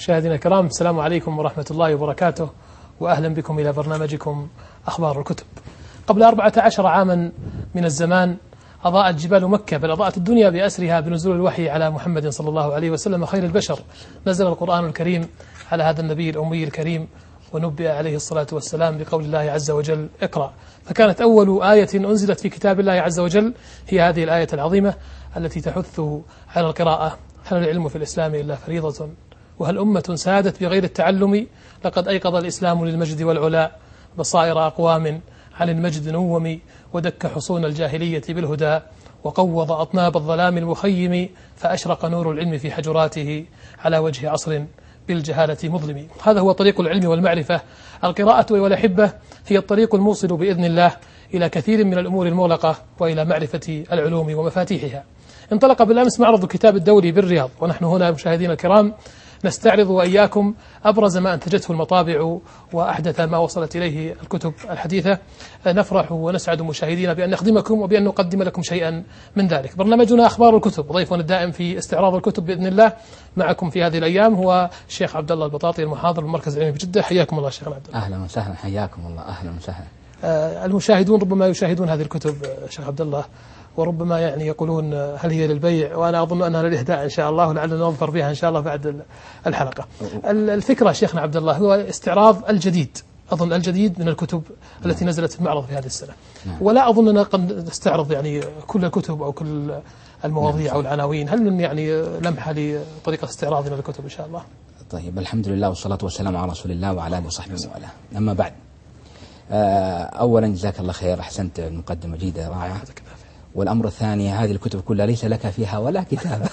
مشاهدينا الكرام، السلام عليكم ورحمة الله وبركاته، وأهلا بكم إلى برنامجكم أخبار الكتب. قبل 14 عاما من الزمان أضاءت جبال مكة، بل أضاءت الدنيا بأسرها بنزول الوحي على محمد صلى الله عليه وسلم خير البشر. نزل القرآن الكريم على هذا النبي الأمي الكريم، ونبئ عليه الصلاة والسلام بقول الله عز وجل: اقرأ. فكانت أول آية أنزلت في كتاب الله عز وجل هي هذه الآية العظيمة التي تحث على القراءة. هل العلم في الإسلام إلا فريضة؟ وهل أمة سادت بغير التعلم؟ لقد أيقظ الإسلام للمجد والعلاء بصائر أقوام عن المجد نوم، ودك حصون الجاهلية بالهدى، وقوض أطناب الظلام المخيم، فأشرق نور العلم في حجراته على وجه عصر بالجهالة مظلم. هذا هو طريق العلم والمعرفة. القراءة أيها الأحبة هي الطريق الموصل بإذن الله إلى كثير من الأمور المغلقة وإلى معرفة العلوم ومفاتيحها. انطلق بالأمس معرض الكتاب الدولي بالرياض، ونحن هنا مشاهدينا الكرام نستعرض وإياكم أبرز ما أنتجته المطابع وأحدث ما وصلت إليه الكتب الحديثة. نفرح ونسعد مشاهدينا بأن نخدمكم وبأن نقدم لكم شيئا من ذلك. برنامجنا أخبار الكتب، ضيفنا الدائم في استعراض الكتب بإذن الله معكم في هذه الأيام هو الشيخ عبد الله البطاطي، المحاضر بالمركز العلمي بجدة. حياكم الله شيخنا عبد الله. أهلا وسهلا، حياكم الله، أهلا وسهلا. المشاهدون ربما يشاهدون هذه الكتب شيخ عبد الله، وربما يعني يقولون هل هي للبيع، وأنا أظن أنها للإهداء إن شاء الله، ولعلنا نظفر بها إن شاء الله بعد الحلقة. الفكرة شيخنا عبد الله هو استعراض الجديد، أظن الجديد من الكتب التي نزلت في المعرض في هذه السنة. ولا أظن أننا قد نستعرض يعني كل الكتب أو كل المواضيع أو العناوين. هل من يعني لمحة لطريقة استعراضنا للكتب إن شاء الله؟ طيب، الحمد لله والصلاة والسلام على رسول الله وعلى آله وصحبه وسلم. أما بعد، أولا جزاك الله خير، أحسنت، المقدمة جيدة رائعة. والأمر الثاني، هذه الكتب كلها ليس لك فيها ولا كتاب.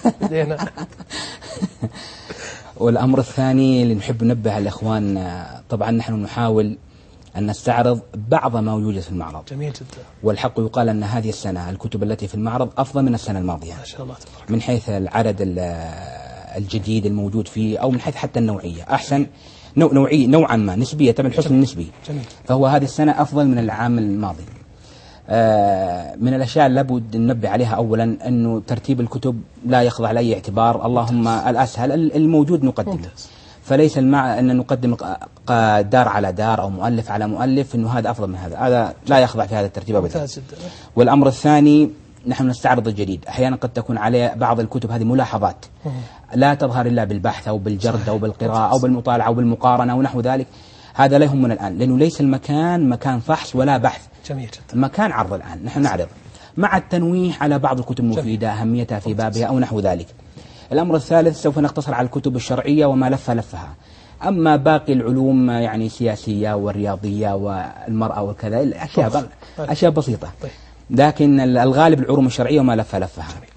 والأمر الثاني اللي نحب ننبه على الإخوان، طبعا نحن نحاول أن نستعرض بعض ما يوجد في المعرض. جميل جدا. والحق يقال أن هذه السنة الكتب التي في المعرض أفضل من السنة الماضية ما شاء الله تبارك، من حيث العدد الجديد الموجود فيه، أو من حيث حتى النوعية. أحسن نوعية نوعا ما نسبية، طبعا الحسن النسبي. جميل. فهو هذه السنة أفضل من العام الماضي. من الأشياء اللي لابد ننبه عليها أولا أنه ترتيب الكتب لا يخضع لأي اعتبار. اللهم الأسهل الموجود نقدمه. فليس المعنى أن نقدم دار على دار أو مؤلف على مؤلف أنه هذا أفضل من هذا لا يخضع في هذا الترتيب أبدا. والأمر الثاني، نحن نستعرض الجديد. أحيانا قد تكون عليه بعض الكتب هذه ملاحظات لا تظهر إلا بالبحث أو بالجرد أو بالقراءة أو بالمطالعة أو بالمقارنة ونحو ذلك. هذا لا يهمنا الآن، لأنه ليس المكان مكان فحص ولا بحث، جميل جدا، مكان عرض. الآن نحن نعرض مع التنويه على بعض الكتب المفيدة، أهميتها في بابها أو نحو ذلك. الأمر الثالث، سوف نقتصر على الكتب الشرعية وما لفها. أما باقي العلوم يعني سياسية والرياضية والمرأة وكذا أشياء بسيطة، لكن الغالب العلوم الشرعية وما لفها.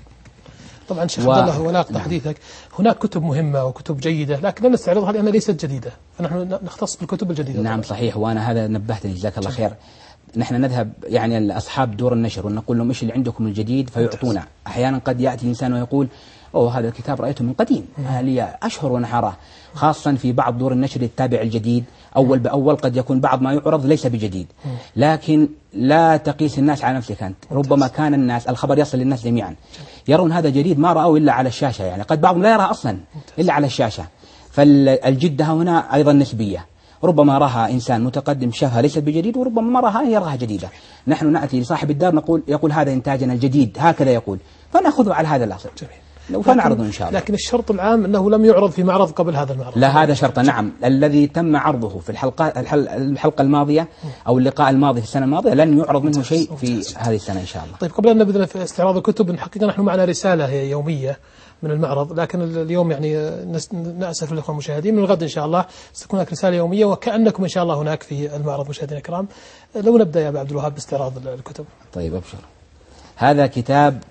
طبعا شيخ عبد الله، ولا أقطع حديثك، هناك كتب مهمة وكتب جيدة لكن لا نستعرضها لأنها ليست جديدة، فنحن نختص بالكتب الجديدة. نعم صحيح، وأنا هذا نبهتني جزاك الله خير. نحن نذهب يعني لأصحاب دور النشر ونقول لهم إيش اللي عندكم الجديد فيعطونا. أحيانا قد يأتي إنسان ويقول أوه هذا الكتاب رأيته من قديم، لي أشهر وأنا حراه. خاصة في بعض دور النشر التابع الجديد أول بأول قد يكون بعض ما يعرض ليس بجديد، لكن لا تقيس الناس على نفسك أنت. ربما كان الناس الخبر يصل للناس جميعا يرون هذا جديد ما رأوا إلا على الشاشة، يعني قد بعضهم لا يرى أصلا إلا على الشاشة. فالجدة هنا أيضا نسبية، ربما راها إنسان متقدم شافها ليست بجديد، وربما ما راها يراها جديدة. نحن نأتي لصاحب الدار يقول هذا إنتاجنا الجديد، هكذا يقول، فنأخذه على هذا الأصل. جميل. فنعرضه إن شاء الله. لكن الشرط العام أنه لم يعرض في معرض قبل هذا المعرض. لا، هذا شرط. نعم، الذي تم عرضه في الحلقة الماضية أو اللقاء الماضي في السنة الماضية لن يعرض منه شيء في هذه السنة إن شاء الله. طيب، قبل أن نبدأ في استعراض الكتب، الحقيقة نحن معنا رسالة هي يومية من المعرض، لكن اليوم يعني نأسف للإخوة المشاهدين، من الغد إن شاء الله ستكون هناك رسالة يومية وكأنكم إن شاء الله هناك في المعرض. مشاهدينا الكرام، لو نبدأ يا أبو عبد الوهاب باستعراض الكتب. طيب أبشر. هذا كتاب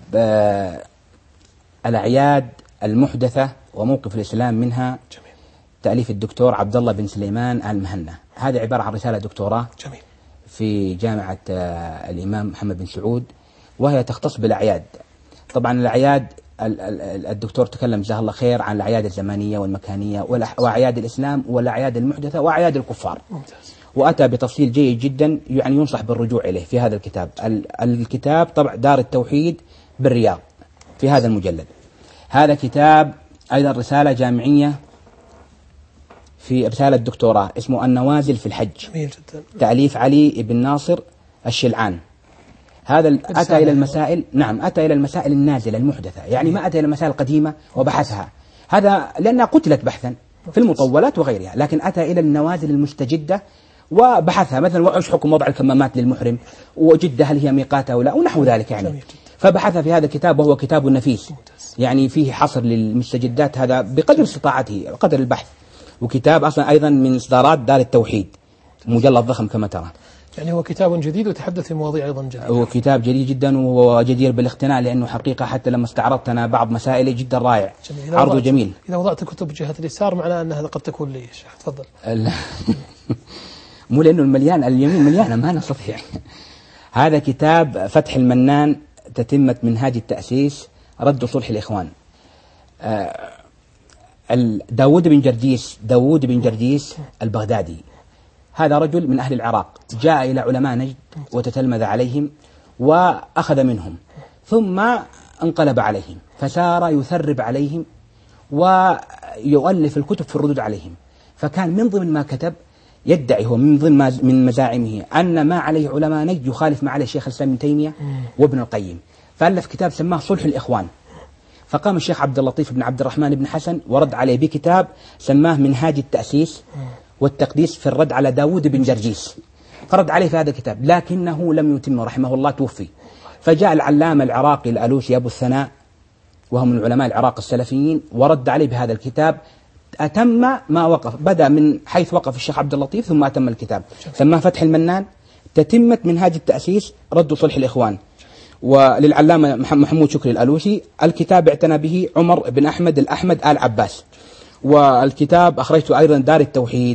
الأعياد المحدثة وموقف الإسلام منها. جميل. تأليف الدكتور عبد الله بن سليمان المهنا. هذا عبارة عن رسالة دكتوراه. جميل. في جامعة الإمام محمد بن سعود، وهي تختص بالأعياد. طبعا الأعياد الدكتور تكلم جزاه الله خير عن الأعياد الزمانية والمكانية وأعياد الإسلام والأعياد المحدثة وأعياد الكفار. ممتاز. وأتى بتفصيل جيد جدا، يعني ينصح بالرجوع إليه في هذا الكتاب. الكتاب طبع دار التوحيد بالرياض في هذا المجلد. هذا كتاب أيضا رسالة جامعية في رسالة دكتوراه اسمه النوازل في الحج. جميل جدا. تأليف علي بن ناصر الشلعان. هذا أتى إلى المسائل، نعم أتى إلى المسائل النازلة المحدثة، يعني ما أتى إلى المسائل القديمة وبحثها، هذا لأنها قتلت بحثا في المطولات وغيرها، لكن أتى إلى النوازل المستجدة وبحثها، مثلا وإيش حكم وضع الكمامات للمحرم، وجدة هل هي ميقات أو لا، ونحو ذلك يعني. فبحث في هذا الكتاب وهو كتاب نفيس، يعني فيه حصر للمستجدات، هذا بقدر استطاعته وقدر البحث. وكتاب أصلا أيضا من إصدارات دار التوحيد، مجلد ضخم كما ترى. يعني هو كتاب جديد وتحدث في مواضيع أيضا جديدة. هو كتاب جديد جدا وجدير بالاقتناء، لأنه حقيقة حتى لما استعرضت أنا بعض مسائله جدا رائع، عرضه جميل. إذا وضعت كتب جهة اليسار معناه أن هذا قد تكون لي. شيخ تفضل. مو لأنه المليان، اليمين مليانة ما نستطيع. هذا كتاب فتح المنان، تتمة منهاج التأسيس، رد صلح الإخوان. داود بن جرجيس البغدادي، هذا رجل من أهل العراق، جاء إلى علماء نجد وتتلمذ عليهم وأخذ منهم، ثم انقلب عليهم، فسار يثرب عليهم ويؤلف الكتب في الردود عليهم. فكان من ضمن ما كتب يدعي هو من ضمن من مزاعمه أن ما عليه علماء نجد يخالف ما عليه الشيخ الإسلام ابن تيمية وابن القيم، فألف كتاب سماه صلح الإخوان. فقام الشيخ عبد اللطيف بن عبد الرحمن بن حسن ورد عليه بكتاب سماه منهاج التأسيس والتقديس في الرد على داود بن جرجيس، فرد عليه في هذا الكتاب، لكنه لم يتم، رحمه الله توفي. فجاء العلامة العراقي الألوسي أبو الثناء، وهم من علماء العراق السلفيين، ورد عليه بهذا الكتاب، أتم ما وقف، بدأ من حيث وقف الشيخ عبد اللطيف ثم أتم الكتاب، سماه فتح المنان، تتمة منهاج التأسيس، رد صلح الإخوان. وللعلامة محمود شكري الألوسي الكتاب اعتنى به عمر بن أحمد الأحمد آل عباس، والكتاب أخرجته أيضا دار التوحيد.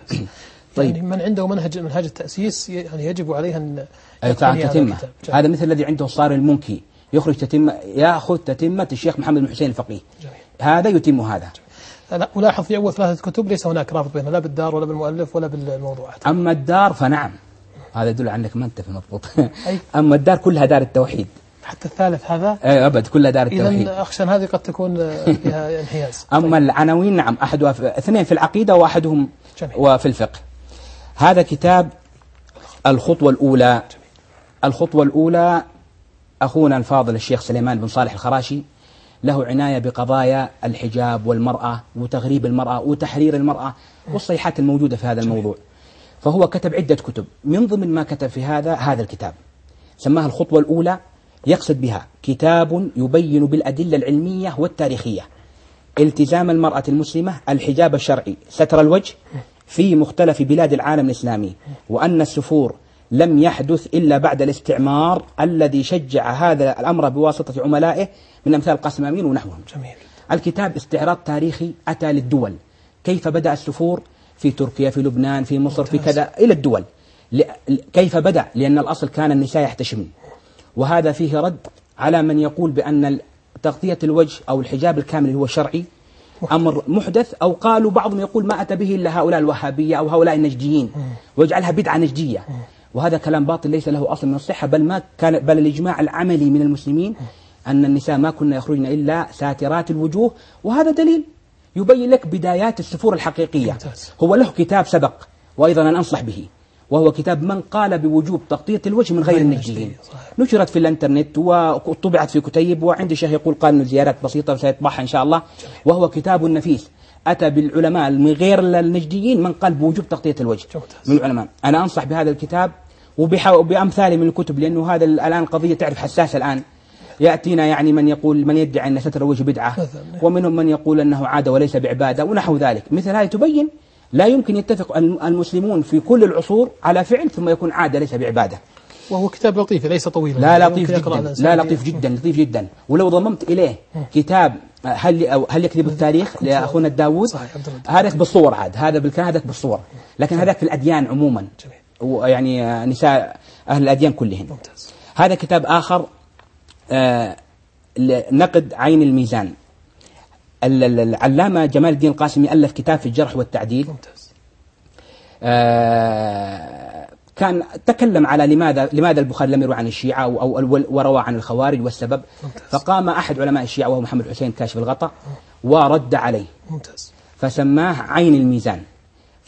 طيب يعني من عنده منهج التأسيس يعني يجب عليه أن تتمة. هذا مثل الذي عنده الصار المنكي يخرج تتمة، يأخذ تتمة الشيخ محمد بن حسين الفقيه. جميل. هذا يتم هذا. لا ألاحظ في أول 3 كتب ليس هناك رابط بينها، لا بالدار ولا بالمؤلف ولا بالموضوعات. أما الدار فنعم، هذا يدل عنك ما أنت في مضبوط. أما الدار كلها دار التوحيد، حتى الثالث هذا أبد كلها دار التوحيد. إذن أخشى هذه قد تكون فيها انحياز. أما العناوين نعم، أحدها 2 في العقيدة وأحدهم جميل. وفي الفقه. هذا كتاب الخطوة الأولى. الخطوة الأولى أخونا الفاضل الشيخ سليمان بن صالح الخراشي له عناية بقضايا الحجاب والمرأة وتغريب المرأة وتحرير المرأة والصيحات الموجودة في هذا الموضوع، فهو كتب عدة كتب، من ضمن ما كتب في هذا الكتاب سماها الخطوة الأولى، يقصد بها كتاب يبين بالأدلة العلمية والتاريخية التزام المرأة المسلمة الحجاب الشرعي ستر الوجه في مختلف بلاد العالم الإسلامي، وأن السفور لم يحدث إلا بعد الاستعمار الذي شجع هذا الأمر بواسطة عملائه من أمثال القاسم أمين ونحوهم. جميل. الكتاب استعراض تاريخي أتى للدول، كيف بدأ السفور في تركيا، في لبنان، في مصر، في كذا، إلى الدول كيف بدأ، لأن الأصل كان النساء يحتشمن. وهذا فيه رد على من يقول بأن تغطية الوجه أو الحجاب الكامل هو شرعي أمر محدث، أو قالوا بعضهم يقول ما أتى به إلا هؤلاء الوهابية أو هؤلاء النجديين ويجعلها بدعة نجدية، وهذا كلام باطل ليس له أصل من الصحة، بل الإجماع العملي من المسلمين أن النساء ما كنا يخرجن إلا ساترات الوجوه، وهذا دليل يبين لك بدايات السفور الحقيقية. هو له كتاب سبق وأيضا أنا أنصح به، وهو كتاب من قال بوجوب تغطية الوجه من غير النجديين، نشرت في الانترنت وطبعت في كتيب، وعندي شيخ يقول قال إنه زيارات بسيطة وسيطبعها إن شاء الله، وهو كتاب نفيس أتى بالعلماء من غير النجديين من قال بوجوب تغطية الوجه من العلماء. أنا أنصح بهذا الكتاب وبأمثاله من الكتب، لأنه هذا الآن قضية تعرف حساسة الآن، يأتينا يعني من يدعي أن ستر الوجه بدعة، ومنهم من يقول أنه عادة وليس بعبادة ونحو ذلك. مثل هذه تبين لا يمكن يتفق المسلمون في كل العصور على فعل ثم يكون عادة ليس بعبادة. وهو كتاب لطيف ليس طويل. لا لطيف جدا، لا لطيف جدا، لطيف جدا. ولو ضممت إليه كتاب هل يكذب التاريخ لأخونا الداود، هذاك بالصور عاد، هذا بالكلام هذاك بالصور، لكن هذاك في الأديان عموما، ويعني نساء أهل الأديان كلهن. هذا كتاب آخر نقد عين الميزان. العلامة جمال الدين القاسمي ألف كتاب في الجرح والتعديل. كان تكلم على لماذا البخاري لم يروي عن الشيعة وروى عن الخوارج والسبب. فقام أحد علماء الشيعة وهو محمد حسين كاشف الغطاء ورد عليه، فسماه عين الميزان.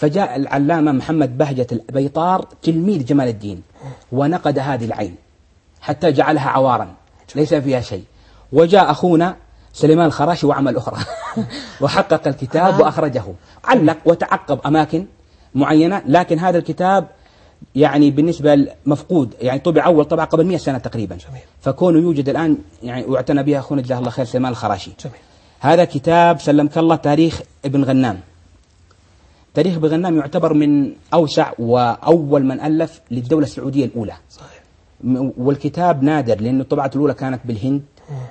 فجاء العلامة محمد بهجة البيطار تلميذ جمال الدين ونقد هذه العين حتى جعلها عوارا ليس فيها شيء. وجاء أخونا سليمان الخراشي وعمل أخرى وحقق الكتاب وأخرجه، علق وتعقب أماكن معينة، لكن هذا الكتاب يعني بالنسبة مفقود، يعني طبع أول طبعة قبل 100 سنة تقريبا. جميل. فكونه يوجد الآن يعني واعتنى بها أخونا جزاه الله خير سليمان الخراشي. جميل. هذا كتاب سلمك الله تاريخ ابن غنام. تاريخ ابن غنام يعتبر من أوسع وأول من ألف للدولة السعودية الأولى. صحيح. والكتاب نادر لأن الطبعة الأولى كانت بالهند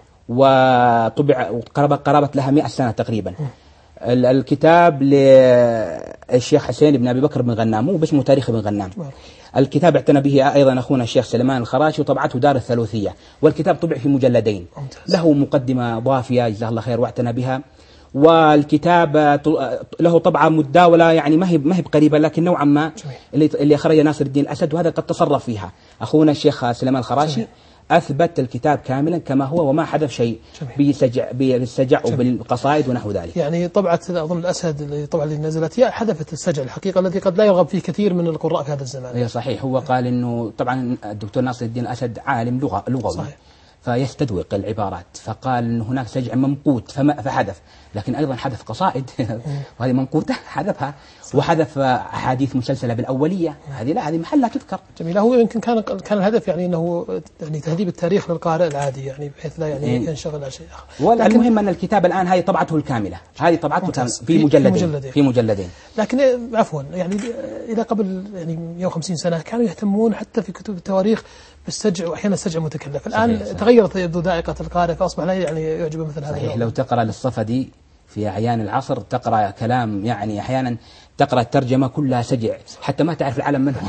وطبع قرابة لها 100 سنة تقريبا. الكتاب للشيخ حسين بن أبي بكر بن غنام، مو باسمه تاريخ ابن غنام. الكتاب اعتنى به أيضا أخونا الشيخ سليمان الخراشي وطبعته دار الثلوثية، والكتاب طبع في مجلدين. له مقدمة ضافية جزاه الله خير واعتنى بها، والكتاب له طبعة متداولة يعني ما هي قريبة لكن نوعا ما اللي أخرج ناصر الدين الأسد، وهذا قد تصرف فيها أخونا الشيخ سليمان الخراشي. أثبت الكتاب كاملا كما هو وما حدث شيء بالسجع وبالقصائد ونحو ذلك. يعني طبعة أظن الأسد اللي طبعا اللي نزلت هي حذفت السجع الحقيقة الذي قد لا يرغب فيه كثير من القراء في هذا الزمان. هي صحيح. هو قال إنه طبعا الدكتور ناصر الدين الأسد عالم لغوي فيستدوق العبارات، فقال إن هناك سجع ممقوت فحذف، لكن أيضا حذف قصائد وهذه ممقوتة حذفها. وحذف أحاديث مسلسلة بالأولية، هذه محلها تذكر. جميل. هو يمكن كان الهدف يعني أنه يعني تهذيب التاريخ للقارئ العادي، يعني بحيث لا يعني ينشغل على شيء آخر. لكن المهم أن الكتاب الآن هذه طبعته الكاملة، هذه طبعته في مجلدين. لكن عفوا يعني إلى قبل يعني 150 سنة كانوا يهتمون حتى في كتب التواريخ بالسجع، وأحيانا السجع متكلف. الآن صحيح. تغيرت يبدو ذائقة القارئ فأصبح لا يعني يعجبه مثل هذا. صحيح. لو تقرأ للصفدي في أعيان العصر تقرأ كلام يعني أحيانا تقرأ الترجمة كلها سجع حتى ما تعرف العالم منه.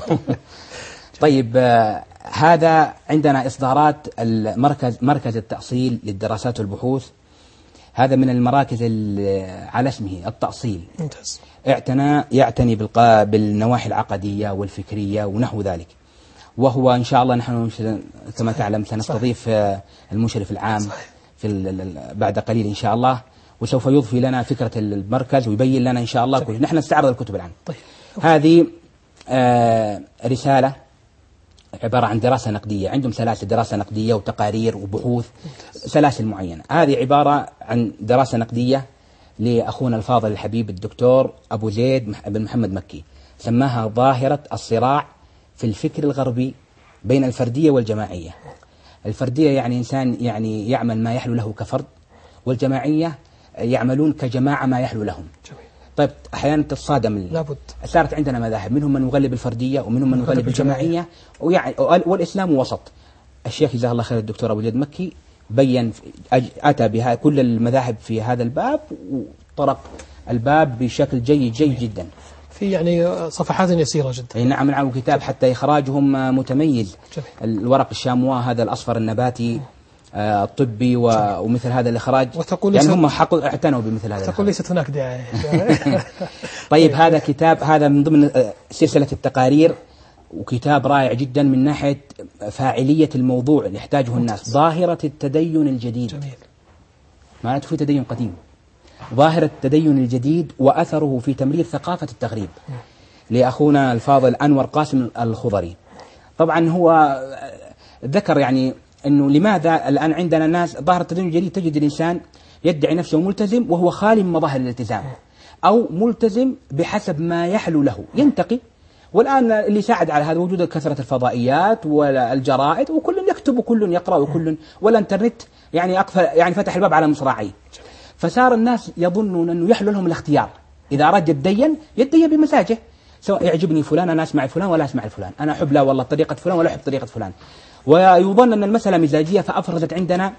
طيب هذا عندنا إصدارات مركز التأصيل للدراسات والبحوث، هذا من المراكز على اسمه التأصيل. ممتاز. يعتني بالنواحي العقدية والفكرية ونحو ذلك. وهو إن شاء الله نحن كما تعلم سنستضيف المشرف العام بعد قليل إن شاء الله، وسوف يضفي لنا فكرة المركز ويبين لنا إن شاء الله كل. نحن نستعرض الكتب الآن. طيب. هذه رسالة عبارة عن دراسة نقدية، عندهم سلاسل دراسة نقدية وتقارير وبحوث سلاسل معينة. هذه عبارة عن دراسة نقدية لأخونا الفاضل الحبيب الدكتور أبو زيد بن محمد مكي، سماها ظاهرة الصراع في الفكر الغربي بين الفردية والجماعية. الفردية يعني إنسان يعني يعمل ما يحلو له كفرد، والجماعية يعملون كجماعة ما يحلو لهم. جميل. طيب أحيانا تتصادم، لابد. صارت عندنا مذاهب، منهم من يغلب الفردية ومنهم من يغلب الجماعية، والإسلام وسط. الشيخ جزاه الله خير الدكتور أبو زيد مكي بين أتى بها كل المذاهب في هذا الباب وطرق الباب بشكل جيد جدا في يعني صفحات يسيرة جدا. أي نعم. نعم. كتاب حتى إخراجهم متميز. جميل. الورق الشاموا هذا الأصفر النباتي الطبي ومثل هذا الإخراج، يعني هم اعتنوا بمثل هذا. تقول ليست هناك دعاية. طيب هذا كتاب، هذا من ضمن سلسلة التقارير، وكتاب رائع جدا من ناحية فاعلية الموضوع اللي يحتاجه الناس. ظاهرة التدين الجديد. جميل. معناته في تدين قديم، ظاهرة التدين الجديد وأثره في تمرير ثقافة التغريب لأخونا الفاضل أنور قاسم الخضري. طبعا هو ذكر يعني أنه لماذا الآن عندنا ناس ظاهرة التدين الجديد تجد الإنسان يدعي نفسه ملتزم وهو خالي من مظاهر الالتزام، أو ملتزم بحسب ما يحلو له ينتقي. والآن اللي ساعد على هذا وجود كثرة الفضائيات والجرائد، وكل يكتب وكل يقرأ وكل، والإنترنت يعني فتح الباب على مصراعيه. فصار الناس يظنون أنه يحلو لهم الاختيار، إذا أراد يتدين بمزاجه، سواء يعجبني فلان أنا أسمع فلان ولا أسمع فلان، أنا أحب لا والله طريقة فلان ولا أحب طريقة فلان، ويظن أن المسألة مزاجية. فأفرزت عندنا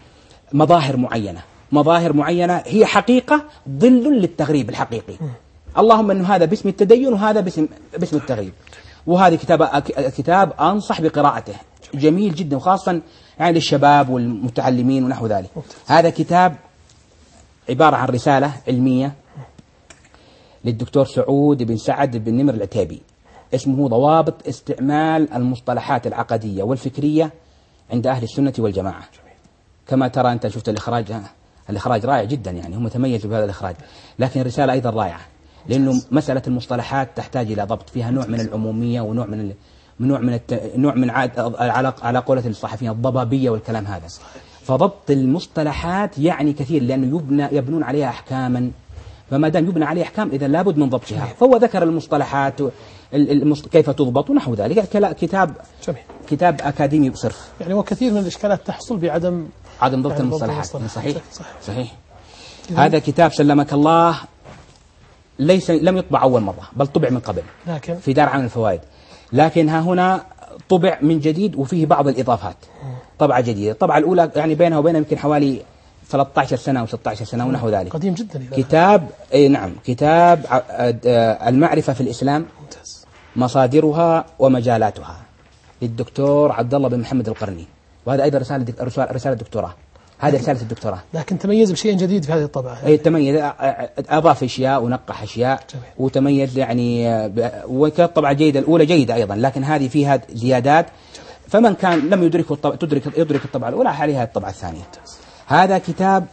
مظاهر معينة هي حقيقة ظل للتغريب الحقيقي. اللهم أنه هذا باسم التدين وهذا باسم التغريب. وهذا كتاب أنصح بقراءته، جميل جدا، وخاصة يعني للشباب والمتعلمين ونحو ذلك. هذا كتاب عبارة عن رسالة علمية للدكتور سعود بن سعد بن نمر العتيبي، اسمه ضوابط استعمال المصطلحات العقدية والفكرية عند أهل السنة والجماعة. كما ترى أنت شفت الإخراج رائع جدا، يعني هم تميزوا بهذا الإخراج، لكن الرسالة أيضا رائعة. لأنه مسألة المصطلحات تحتاج إلى ضبط، فيها نوع من العمومية ونوع من نوع من على قولة الصحفيين الضبابية والكلام هذا. فضبط المصطلحات يعني كثير، لأنه يبنون عليها أحكاما، فما دام يبنى عليه أحكام إذا لابد من ضبطها. فهو ذكر المصطلحات كيف تضبط ونحو ذلك. كتاب أكاديمي بصرف. يعني وكثير من الإشكالات تحصل بعدم ضبط المصطلحات. صحيح. هذا كتاب سلمك الله لم يطبع أول مرة، بل طبع من قبل لكن في دار عام الفوائد، لكن ها هنا طبع من جديد وفيه بعض الإضافات. طبعة جديدة. الطبعة الأولى يعني بينها وبينها يمكن حوالي 13 سنة أو 16 سنة ونحو ذلك. قديم جدا. كتاب كتاب المعرفة في الإسلام، ممتاز. مصادرها ومجالاتها، للدكتور عبد الله بن محمد القرني، وهذا أيضا رسالة دكتوراه. هذه رسالة الدكتوراه. لكن تميز بشيء جديد في هذه الطبعة. أي تميز، أضاف أشياء ونقح أشياء. جميل. وتميز يعني، وكانت الطبعة جيدة، الأولى جيدة أيضا، لكن هذه فيها زيادات. جميل. فمن كان لم يدرك الطبعة الأولى عليها الطبعة الثانية. هذا كتاب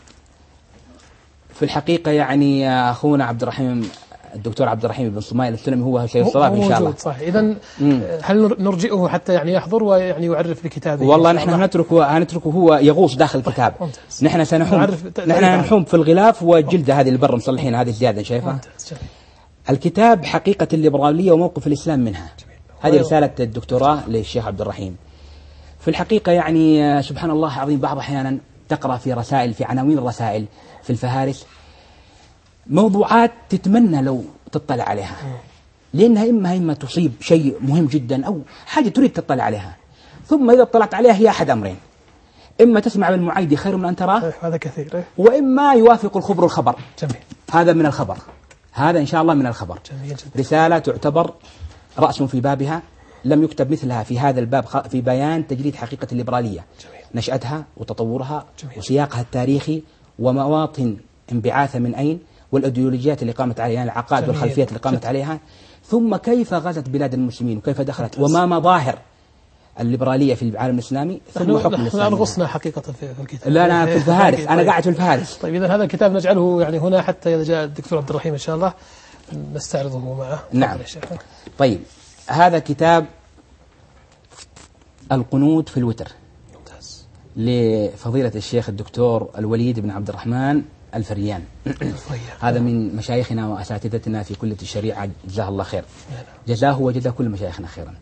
في الحقيقة يعني أخونا عبد الرحيم، الدكتور عبد الرحيم بن صمايل السلمي هو شيخ الصلاة إن شاء الله. صح. إذن هل نرجئه حتى يعني يحضر ويعني يعرف بكتابه؟ والله نحن هنتركه هو يغوص داخل الكتاب. نحن سنحوم في الغلاف والجلدة هذه اللي برا مصلحين، هذه زيادة شايفها. الكتاب حقيقة الليبرالية وموقف الإسلام منها. هذه رسالة الدكتوراه للشيخ عبد الرحيم. في الحقيقة يعني سبحان الله العظيم، بعض أحيانا تقرأ في رسائل، في عناوين الرسائل في الفهارس، موضوعات تتمنى لو تطلع عليها، لأنها إما تصيب شيء مهم جدا أو حاجة تريد تطلع عليها، ثم إذا اطلعت عليها هي أحد أمرين: إما تسمع بالمعايد خير من أن تراه، هذا كثير، وإما يوافق الخبر الخبر. جميل. هذا من الخبر، هذا إن شاء الله من الخبر. جميل جدا. رسالة تعتبر رأس في بابها، لم يكتب مثلها في هذا الباب في بيان تجريد حقيقة الليبرالية. جميل. نشأتها وتطورها. جميل. وسياقها التاريخي ومواطن انبعاثها من أين، والأيديولوجيات اللي قامت عليها، يعني العقائد والخلفيات اللي قامت عليها، ثم كيف غزت بلاد المسلمين وكيف دخلت، وما مظاهر الليبرالية في العالم الإسلامي، ثم حكم الإسلام. نحن غصنا حقيقة في الكتاب. لا في الفهارس. أنا قاعد في الفهارس. طيب إذا هذا الكتاب نجعله يعني هنا حتى إذا جاء الدكتور عبد الرحيم إن شاء الله نستعرضه معه. نعم. طيب هذا كتاب القنوت في الوتر. ممتاز. لفضيلة الشيخ الدكتور الوليد بن عبد الرحمن الفريان. هذا من مشايخنا وأساتذتنا في كلية الشريعة، جزاه الله خير. جزاه وجزا كل مشايخنا خيرا.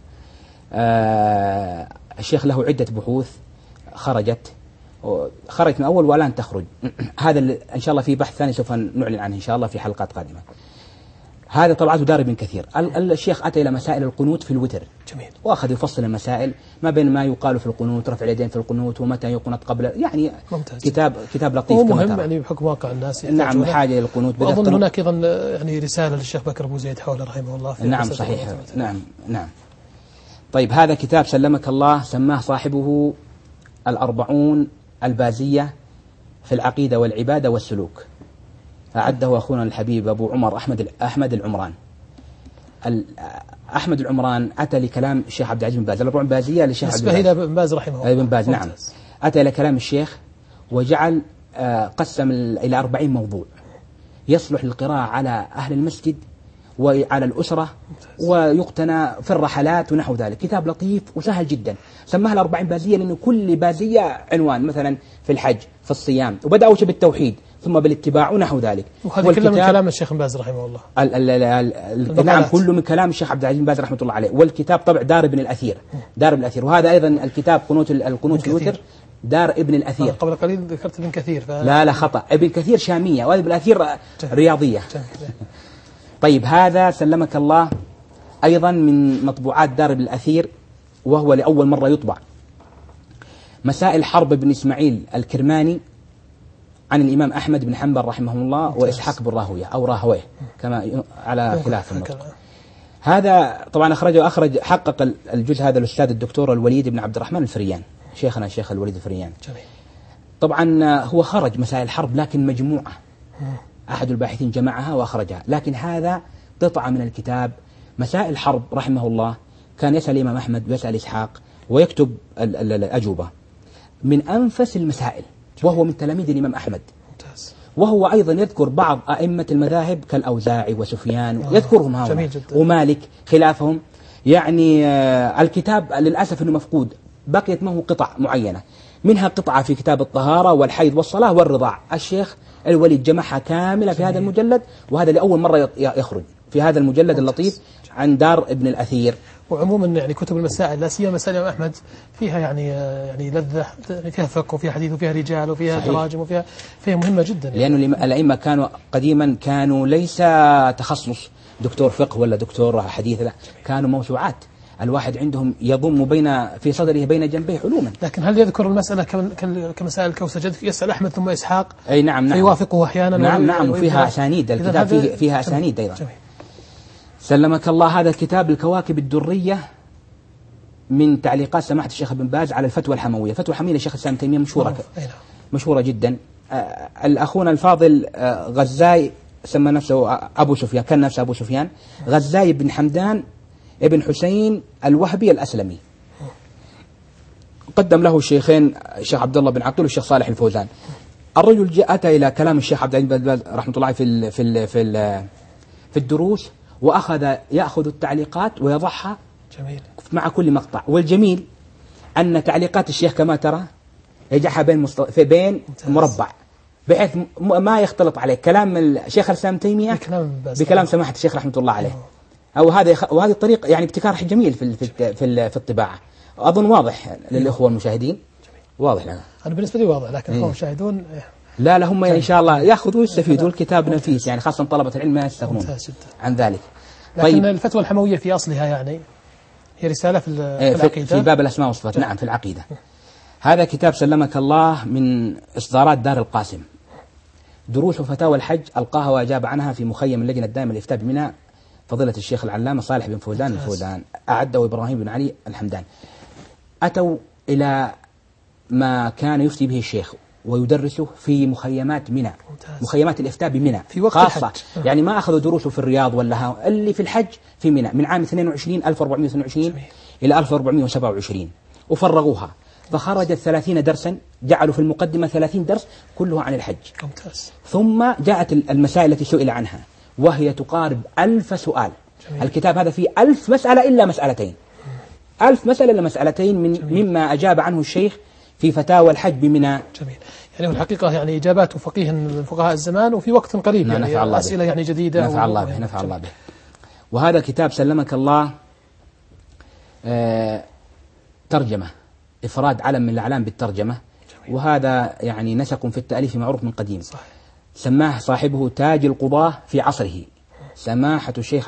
الشيخ له عدة بحوث خرجت من أول والآن تخرج. هذا إن شاء الله في بحث ثاني سوف نعلن عنه إن شاء الله في حلقات قادمة. هذا طبعته دار ابن كثير. الشيخ أتى إلى مسائل القنوت في الوتر. جميل. وأخذ يفصل المسائل ما بين ما يقال في القنوت، رفع اليدين في القنوت، ومتى يقنط قبل، يعني ممتاز. كتاب لطيف كما مهم ترى. يعني بحكم واقع الناس. نعم، حاجة للقنوت. وأظن هناك أيضا يعني رسالة للشيخ بكر أبو زيد حوله رحمه الله. نعم صحيح. نعم. طيب هذا كتاب سلمك الله سماه صاحبه 40 البازية في العقيدة والعبادة والسلوك. أعده أخونا الحبيب أبو عمر أحمد العمران. أحمد العمران أتى لكلام الشيخ عبد العزيز بن باز. 40 بازية للشيخ عبد العزيز بن باز رحمه الله. بن باز. نعم. أتى إلى كلام الشيخ وجعل قسم إلى 40 موضوع يصلح للقراءة على أهل المسجد وعلى الأسرة، ويقتنى في الرحلات ونحو ذلك. كتاب لطيف وسهل جدا. سماها 40 بازية لأنه كل بازية عنوان، مثلا في الحج، في الصيام، وبدأوا بالتوحيد ثم بالاتباع ونحو ذلك. وهذا كله من كلام الشيخ بن باز رحمه الله. نعم، كله من كلام الشيخ عبد العزيز بن باز رحمه الله عليه. والكتاب طبع دار ابن الأثير. وهذا أيضا الكتاب القنوت في الوتر دار ابن الأثير. قبل قليل ذكرت ابن كثير. لا خطأ، ابن كثير شامية وابن الأثير رياضية. طيب هذا سلمك الله أيضا من مطبوعات دار ابن الأثير، وهو لأول مرة يطبع. مسائل حرب بن إسماعيل الكرماني عن الإمام أحمد بن حنبل رحمه الله وإسحاق بن راهويه أو راهويه كما على خلاف النطق. هذا طبعا حقق الجزء هذا الأستاذ الدكتور الوليد بن عبد الرحمن الفريان، شيخنا الشيخ الوليد الفريان. جميل. طبعا هو خرج مسائل الحرب لكن مجموعة، أحد الباحثين جمعها وأخرجها، لكن هذا قطعة من الكتاب. مسائل الحرب رحمه الله كان يسأل الإمام أحمد ويسأل إسحاق ويكتب الأجوبة من أنفس المسائل، وهو من تلاميذ الإمام أحمد. وهو أيضا يذكر بعض أئمة المذاهب كالأوزاعي وسفيان يذكرهم هؤلاء ومالك خلافهم. يعني الكتاب للأسف أنه مفقود، بقيت معه قطع معينة، منها قطعة في كتاب الطهارة والحيض والصلاة والرضاع. الشيخ الوليد جمعها كاملة في هذا المجلد، وهذا لأول مرة يخرج في هذا المجلد اللطيف عن دار ابن الأثير. وعموما يعني كتب المسائل لا سيما مسائل الإمام أحمد فيها يعني لذة، فيها فقه وفيها حديث وفيها رجال وفيها تراجم وفيها مهمة جدا يعني. لأنه الأئمة كانوا قديما ليس تخصص دكتور فقه ولا دكتور حديث، لا، كانوا موسوعات، الواحد عندهم يضم في صدره بين جنبيه علوما. لكن هل يذكر المسألة كمسائل الكوسجد، يسأل أحمد ثم إسحاق؟ أي نعم فيوافقه أحيانا. نعم وفيها أسانيد، الكتاب فيها أسانيد أيضا. جميل. سلمك الله. هذا الكتاب الكواكب الدرية من تعليقات سماحة الشيخ ابن باز على الفتوى الحموية. الفتوى الحموية للشيخ الإسلام تيمية مشهورة جدا. الأخونا الفاضل غزاي سمى نفسه أبو سفيان، كان نفسه أبو سفيان، غزاي بن حمدان ابن حسين الوهبي الأسلمي. قدم له الشيخين الشيخ عبد الله بن عقيل والشيخ صالح الفوزان. الرجل أتى إلى كلام الشيخ عبد العزيز بن باز رحمة الله في الدروس، وأخذ يأخذ التعليقات ويضعها جميل مع كل مقطع. والجميل أن تعليقات الشيخ كما ترى يجعلها بين مربع، بحيث ما يختلط عليه كلام الشيخ الإسلام تيمية بكلام سماحة الشيخ رحمة الله عليه. وهذه الطريقة يعني ابتكار جميل في الطباعة. أظن واضح للإخوة المشاهدين. واضح لنا. أنا بالنسبة لي واضح، لكن الإخوة المشاهدون لا هم إن شاء الله يأخذوا ويستفيدوا. الكتاب نفيس يعني، خاصة طلبة العلم ما يستغنون عن ذلك. لكن الفتوى الحموية في أصلها يعني هي رسالة في العقيدة، في باب الأسماء والصفات. نعم في العقيدة. هذا كتاب سلمك الله من إصدارات دار القاسم، دروس وفتاوى الحج ألقاها وأجاب عنها في مخيم اللجنة الدائمة للإفتاء بمنى، فضيلة الشيخ العلامة صالح بن فوزان الفوزان، أعده إبراهيم بن علي الحمدان. أتوا إلى ما كان يفتي به الشيخ ويدرسه في مخيمات منى، مخيمات الإفتاء بمنى في وقت خاصة الحج. يعني ما أخذوا دروسه في الرياض ولا اللي في الحج في منى من عام 1422 إلى 1427 وفرغوها، فخرجت 30 درسا، جعلوا في المقدمة 30 درس كلها عن الحج. ممتاز. ثم جاءت المسائل التي سئل عنها وهي تقارب 1000 سؤال. جميل. الكتاب هذا فيه 1000 مسألة إلا مسألتين، 1000 مسألة إلا مسألتين مما أجاب عنه الشيخ في فتاوى الحج بمنى. جميل. يعني الحقيقة يعني إجابات فقيه من فقهاء الزمان وفي وقت قريب، يعني أسئلة يعني جديدة. نفع الله به، نفع الله به. وهذا كتاب سلمك الله ترجمة، إفراد علم من الأعلام بالترجمة. جميل. وهذا يعني نسق في التأليف معروف من قديم. صح. سماه صاحبه تاج القضاة في عصره، سماحة الشيخ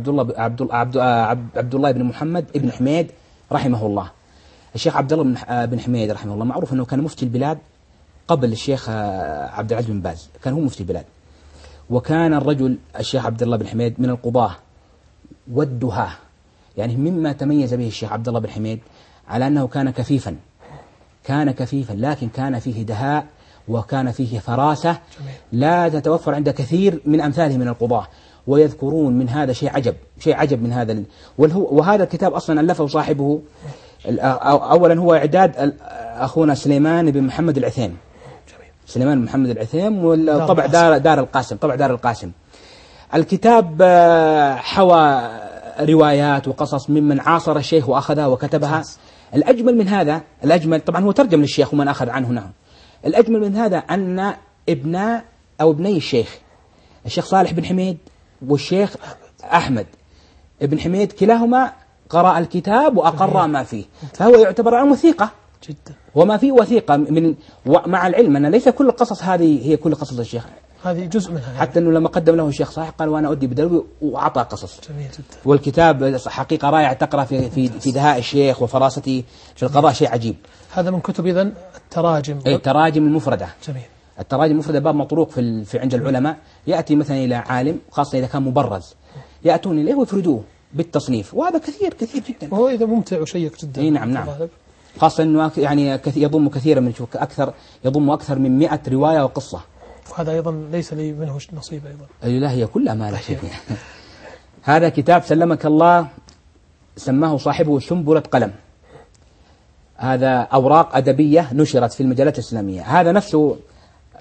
عبد الله بن محمد بن حميد رحمه الله. الشيخ عبد الله بن حميد رحمه الله معروف أنه كان مفتي البلاد قبل الشيخ عبد العزيز بن باز، كان هو مفتي البلاد. وكان الرجل الشيخ عبد الله بن حميد من القضاة والدهاة، يعني مما تميز به الشيخ عبد الله بن حميد على أنه كان كفيفا لكن كان فيه دهاء وكان فيه فراسة لا تتوفر عند كثير من أمثاله من القضاة، ويذكرون من هذا شيء عجب من هذا. وهذا الكتاب أصلا ألفه صاحبه أولا هو إعداد أخونا سليمان بن محمد العثيم، سليمان بن محمد العثيم، والطبع دار القاسم. الكتاب حوى روايات وقصص ممن عاصر الشيخ وأخذها وكتبها. الأجمل من هذا، طبعا هو ترجم للشيخ ومن أخذ عنه نعم. الأجمل من هذا أن ابني الشيخ صالح بن حميد والشيخ أحمد بن حميد كلاهما قرأ الكتاب وأقر ما فيه، فهو يعتبر عن وثيقة جدا، وما فيه وثيقة مع العلم أن ليس كل القصص هذه هي كل قصص الشيخ، هذه جزء منها يعني. حتى أنه لما قدم له الشيخ صالح قال وأنا أدي بدلوي وأعطى قصص. جميل جدا. والكتاب حقيقة رائع، تقرأ في دهاء الشيخ وفراسته في القضاء شيء عجيب. هذا من كتب إذن التراجم المفردة. جميل. التراجم المفردة باب مطروق في عند العلماء، يأتي مثلا إلى عالم خاصة إذا كان مبرز يأتون إليه ويفردوه بالتصنيف، وهذا كثير جدا. وهو إذا ممتع وشيق جدا. نعم. خاصة أنه يعني يضم كثيرا من يضم أكثر من 100 رواية وقصة. وهذا أيضا ليس لي منه نصيب أيضا. لا هي كلها ما لا شيء. هذا كتاب سلمك الله سماه صاحبه سنبلة قلم، هذا أوراق أدبية نشرت في المجلات الإسلامية. هذا نفسه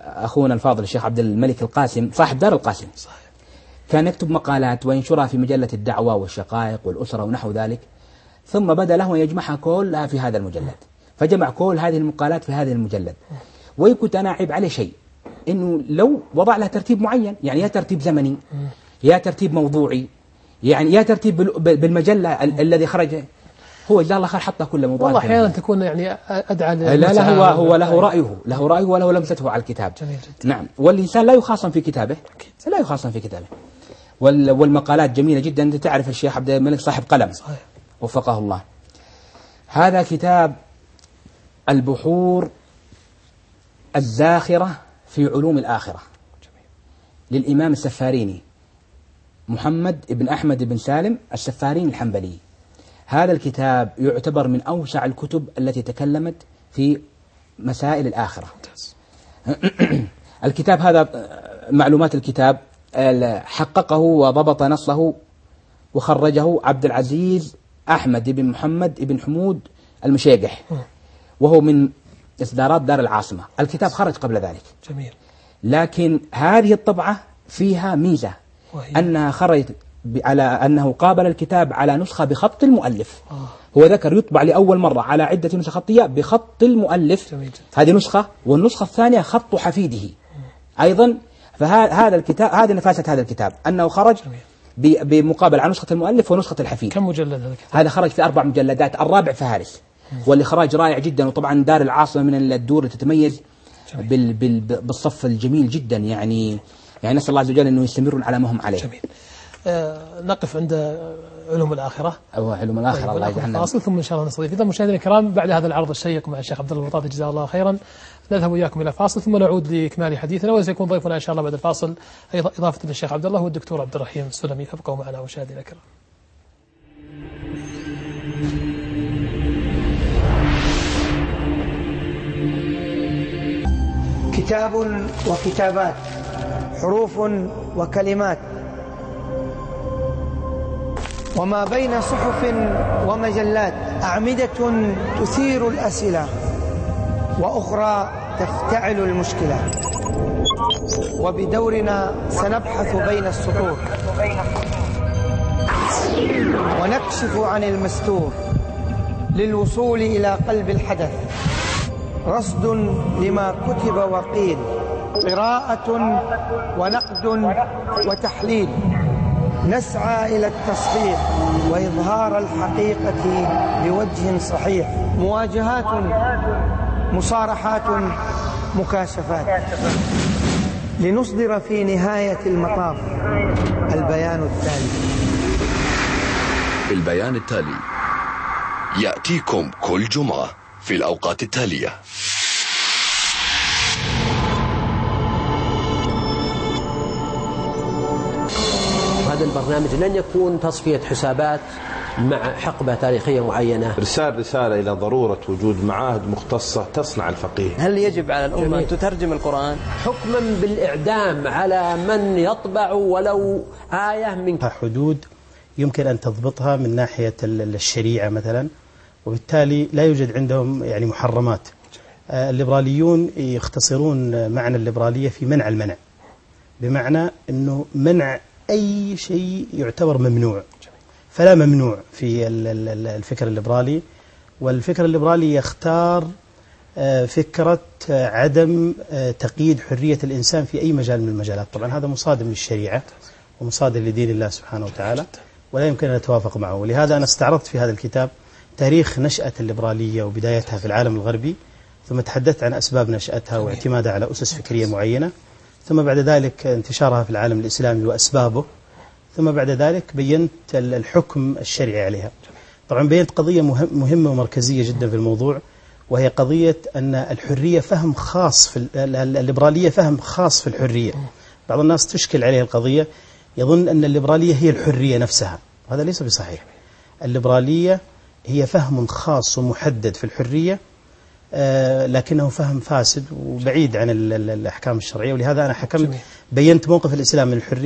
أخونا الفاضل الشيخ عبد الملك القاسم صاحب دار القاسم صحيح. كان يكتب مقالات وينشرها في مجلة الدعوة والشقائق والأسرة ونحو ذلك، ثم بدأ له أن يجمعها كلها في هذا المجلد، فجمع كل هذه المقالات في هذا المجلد. وكنت أنا أعيب عليه شيء، إنه لو وضع له ترتيب معين، يعني يا ترتيب زمني يا ترتيب موضوعي، يعني يا ترتيب بالمجلة الذي خرج، هو جزاه الله خير حطها كل موضوع. والله أحيانا تكون يعني أدعى لا هو له رأيه وله لمسته على الكتاب. جميل جدا. نعم. والإنسان لا يخاصم في كتابه، لا يخاصم في كتابه. والمقالات جميلة جدا. أنت تعرف الشيخ عبد الملك صاحب قلم، صحيح. وفقه الله. هذا كتاب البحور الزاخرة في علوم الآخرة للإمام السفاريني محمد بن أحمد بن سالم السفاريني الحنبلي. هذا الكتاب يعتبر من أوسع الكتب التي تكلمت في مسائل الآخرة. الكتاب هذا معلومات الكتاب حققه وضبط نصه وخرجه عبد العزيز أحمد بن محمد بن حمود المشيقح، وهو من إصدارات دار العاصمة. الكتاب خرج قبل ذلك. جميل. لكن هذه الطبعة فيها ميزة، أنها خرجت على أنه قابل الكتاب على نسخة بخط المؤلف. هو ذكر يطبع لأول مرة على عدة نسخ خطية بخط المؤلف. جميل. هذه نسخة، والنسخة الثانية خط حفيده أيضا. فهذا الكتاب، هذه نفاسة هذا الكتاب أنه خرج بمقابل على نسخة المؤلف ونسخة الحفيد. كم مجلد هذا الكتاب؟ هذا خرج في 4 مجلدات، الرابع فهارس، والإخراج رائع جدا. وطبعا دار العاصمة من الدور اللي تتميز بالصف الجميل جدا، يعني نسأل الله عز وجل أنه يستمرون على ما هم عليه. جميل. نقف عند علوم الآخرة. علوم الآخرة. الله يجعلنا فاصل ثم إن شاء الله نستضيف. إذا مشاهدينا الكرام، بعد هذا العرض الشيق مع الشيخ عبد الله البطاطي جزاه الله خيرا، نذهب وإياكم إلى فاصل ثم نعود لإكمال حديثنا. وسيكون ضيفنا إن شاء الله بعد الفاصل إضافة للشيخ عبد الله والدكتور عبد الرحيم السلمي. فابقوا معنا مشاهدينا الكرام. كتاب وكتابات، حروف وكلمات، وما بين صحف ومجلات، أعمدة تثير الأسئلة وأخرى تفتعل المشكلة، وبدورنا سنبحث بين السطور ونكشف عن المستور للوصول إلى قلب الحدث. رصد لما كتب وقيل، قراءة ونقد وتحليل، نسعى إلى التصحيح وإظهار الحقيقة بوجه صحيح، مواجهات، مصارحات، مكاشفات، لنصدر في نهاية المطاف البيان التالي. البيان التالي يأتيكم كل جمعة في الأوقات التالية. هذا البرنامج لن يكون تصفية حسابات مع حقبة تاريخية معينة. رسالة إلى ضرورة وجود معاهد مختصة تصنع الفقيه. هل يجب على الأمة أن تترجم القرآن؟ حكما بالإعدام على من يطبع ولو آية من حدود يمكن أن تضبطها من ناحية الشريعة مثلا، وبالتالي لا يوجد عندهم يعني محرمات. الليبراليون يختصرون معنى الليبرالية في منع المنع، بمعنى أنه منع أي شيء يعتبر ممنوع، فلا ممنوع في الفكر الليبرالي. والفكر الليبرالي يختار فكرة عدم تقييد حرية الإنسان في أي مجال من المجالات. طبعا هذا مصادم للشريعة ومصادم لدين الله سبحانه وتعالى، ولا يمكن أن نتوافق معه. ولهذا أنا استعرضت في هذا الكتاب تاريخ نشأة الليبرالية وبدايتها في العالم الغربي، ثم تحدثت عن أسباب نشأتها واعتمادها على أسس فكرية معينة، ثم بعد ذلك انتشارها في العالم الإسلامي وأسبابه، ثم بعد ذلك بينت الحكم الشرعي عليها. طبعا بينت قضية مهمة ومركزية جدا في الموضوع، وهي قضية أن الحرية فهم خاص في الليبرالية، فهم خاص في الحرية. بعض الناس تشكل عليه القضية، يظن أن الليبرالية هي الحرية نفسها، هذا ليس بصحيح. الليبرالية هي فهم خاص ومحدد في الحرية، لكنه فهم فاسد وبعيد عن الأحكام الشرعية. ولهذا أنا بينت موقف الإسلام من الحرية،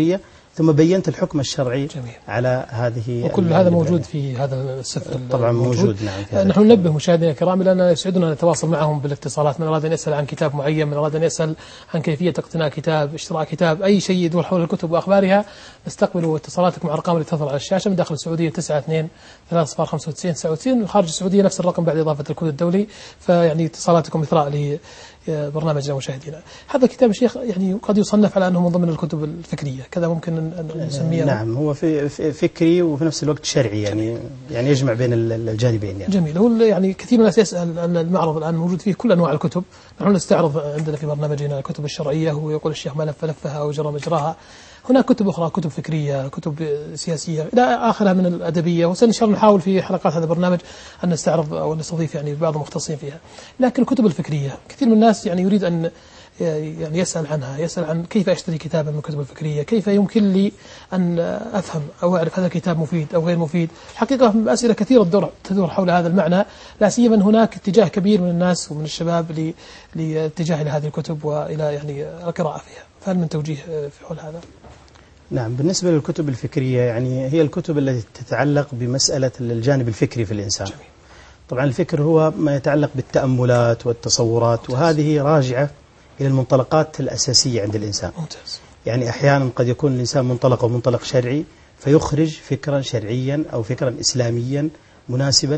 ثم بينت الحكم الشرعي جميل. على هذه. وكل هذا موجود في هذا السفر طبعا موجود. نعم. نحن ننبه مشاهدينا الكرام لأن يسعدنا أن نتواصل معهم بالاتصالات، من أراد أن يسأل عن كتاب معين، من أراد أن يسأل عن كيفية اقتناء كتاب، اشتراء كتاب، أي شيء يدور حول الكتب وأخبارها، نستقبل اتصالاتكم على الأرقام اللي تظهر على الشاشة. من داخل السعودية 92 395 99، من خارج السعودية نفس الرقم بعد إضافة الكود الدولي. فيعني اتصالاتكم إثراء لبرنامجنا مشاهدينا. هذا الكتاب الشيخ يعني قد يصنف على أنه من ضمن الكتب الفكرية، كذا ممكن أن نسميها. نعم، هو فكري وفي نفس الوقت شرعي، يعني يجمع بين الجانبين يعني. جميل. هو يعني كثير من الناس يسأل عن المعرض الآن موجود فيه كل أنواع الكتب. نحن نستعرض عندنا في برنامجنا الكتب الشرعية، ويقول الشيخ ما لف لفها وجرى مجراها. هناك كتب أخرى، كتب فكرية، كتب سياسية إلى آخرها من الأدبية، وإن شاء الله نحاول في حلقات هذا البرنامج أن نستعرض أو نستضيف يعني بعض المختصين فيها. لكن الكتب الفكرية كثير من الناس يعني يريد أن يعني يسأل عنها، يسأل عن كيف أشتري كتابا من الكتب الفكرية، كيف يمكن لي أن أفهم أو أعرف هذا الكتاب مفيد أو غير مفيد. حقيقة أسئلة كثيرة تدور حول هذا المعنى، لا سيما هناك اتجاه كبير من الناس ومن الشباب لاتجاه إلى هذه الكتب وإلى يعني القراءة فيها. فهل من توجيه في حول هذا؟ نعم، بالنسبة للكتب الفكرية يعني هي الكتب التي تتعلق بمسألة الجانب الفكري في الإنسان. جميل. طبعا الفكر هو ما يتعلق بالتأملات والتصورات، ممتاز. وهذه راجعة إلى المنطلقات الأساسية عند الإنسان. ممتاز. يعني أحيانا قد يكون الإنسان منطلق شرعي فيخرج فكرا شرعيا أو فكرا إسلاميا مناسبا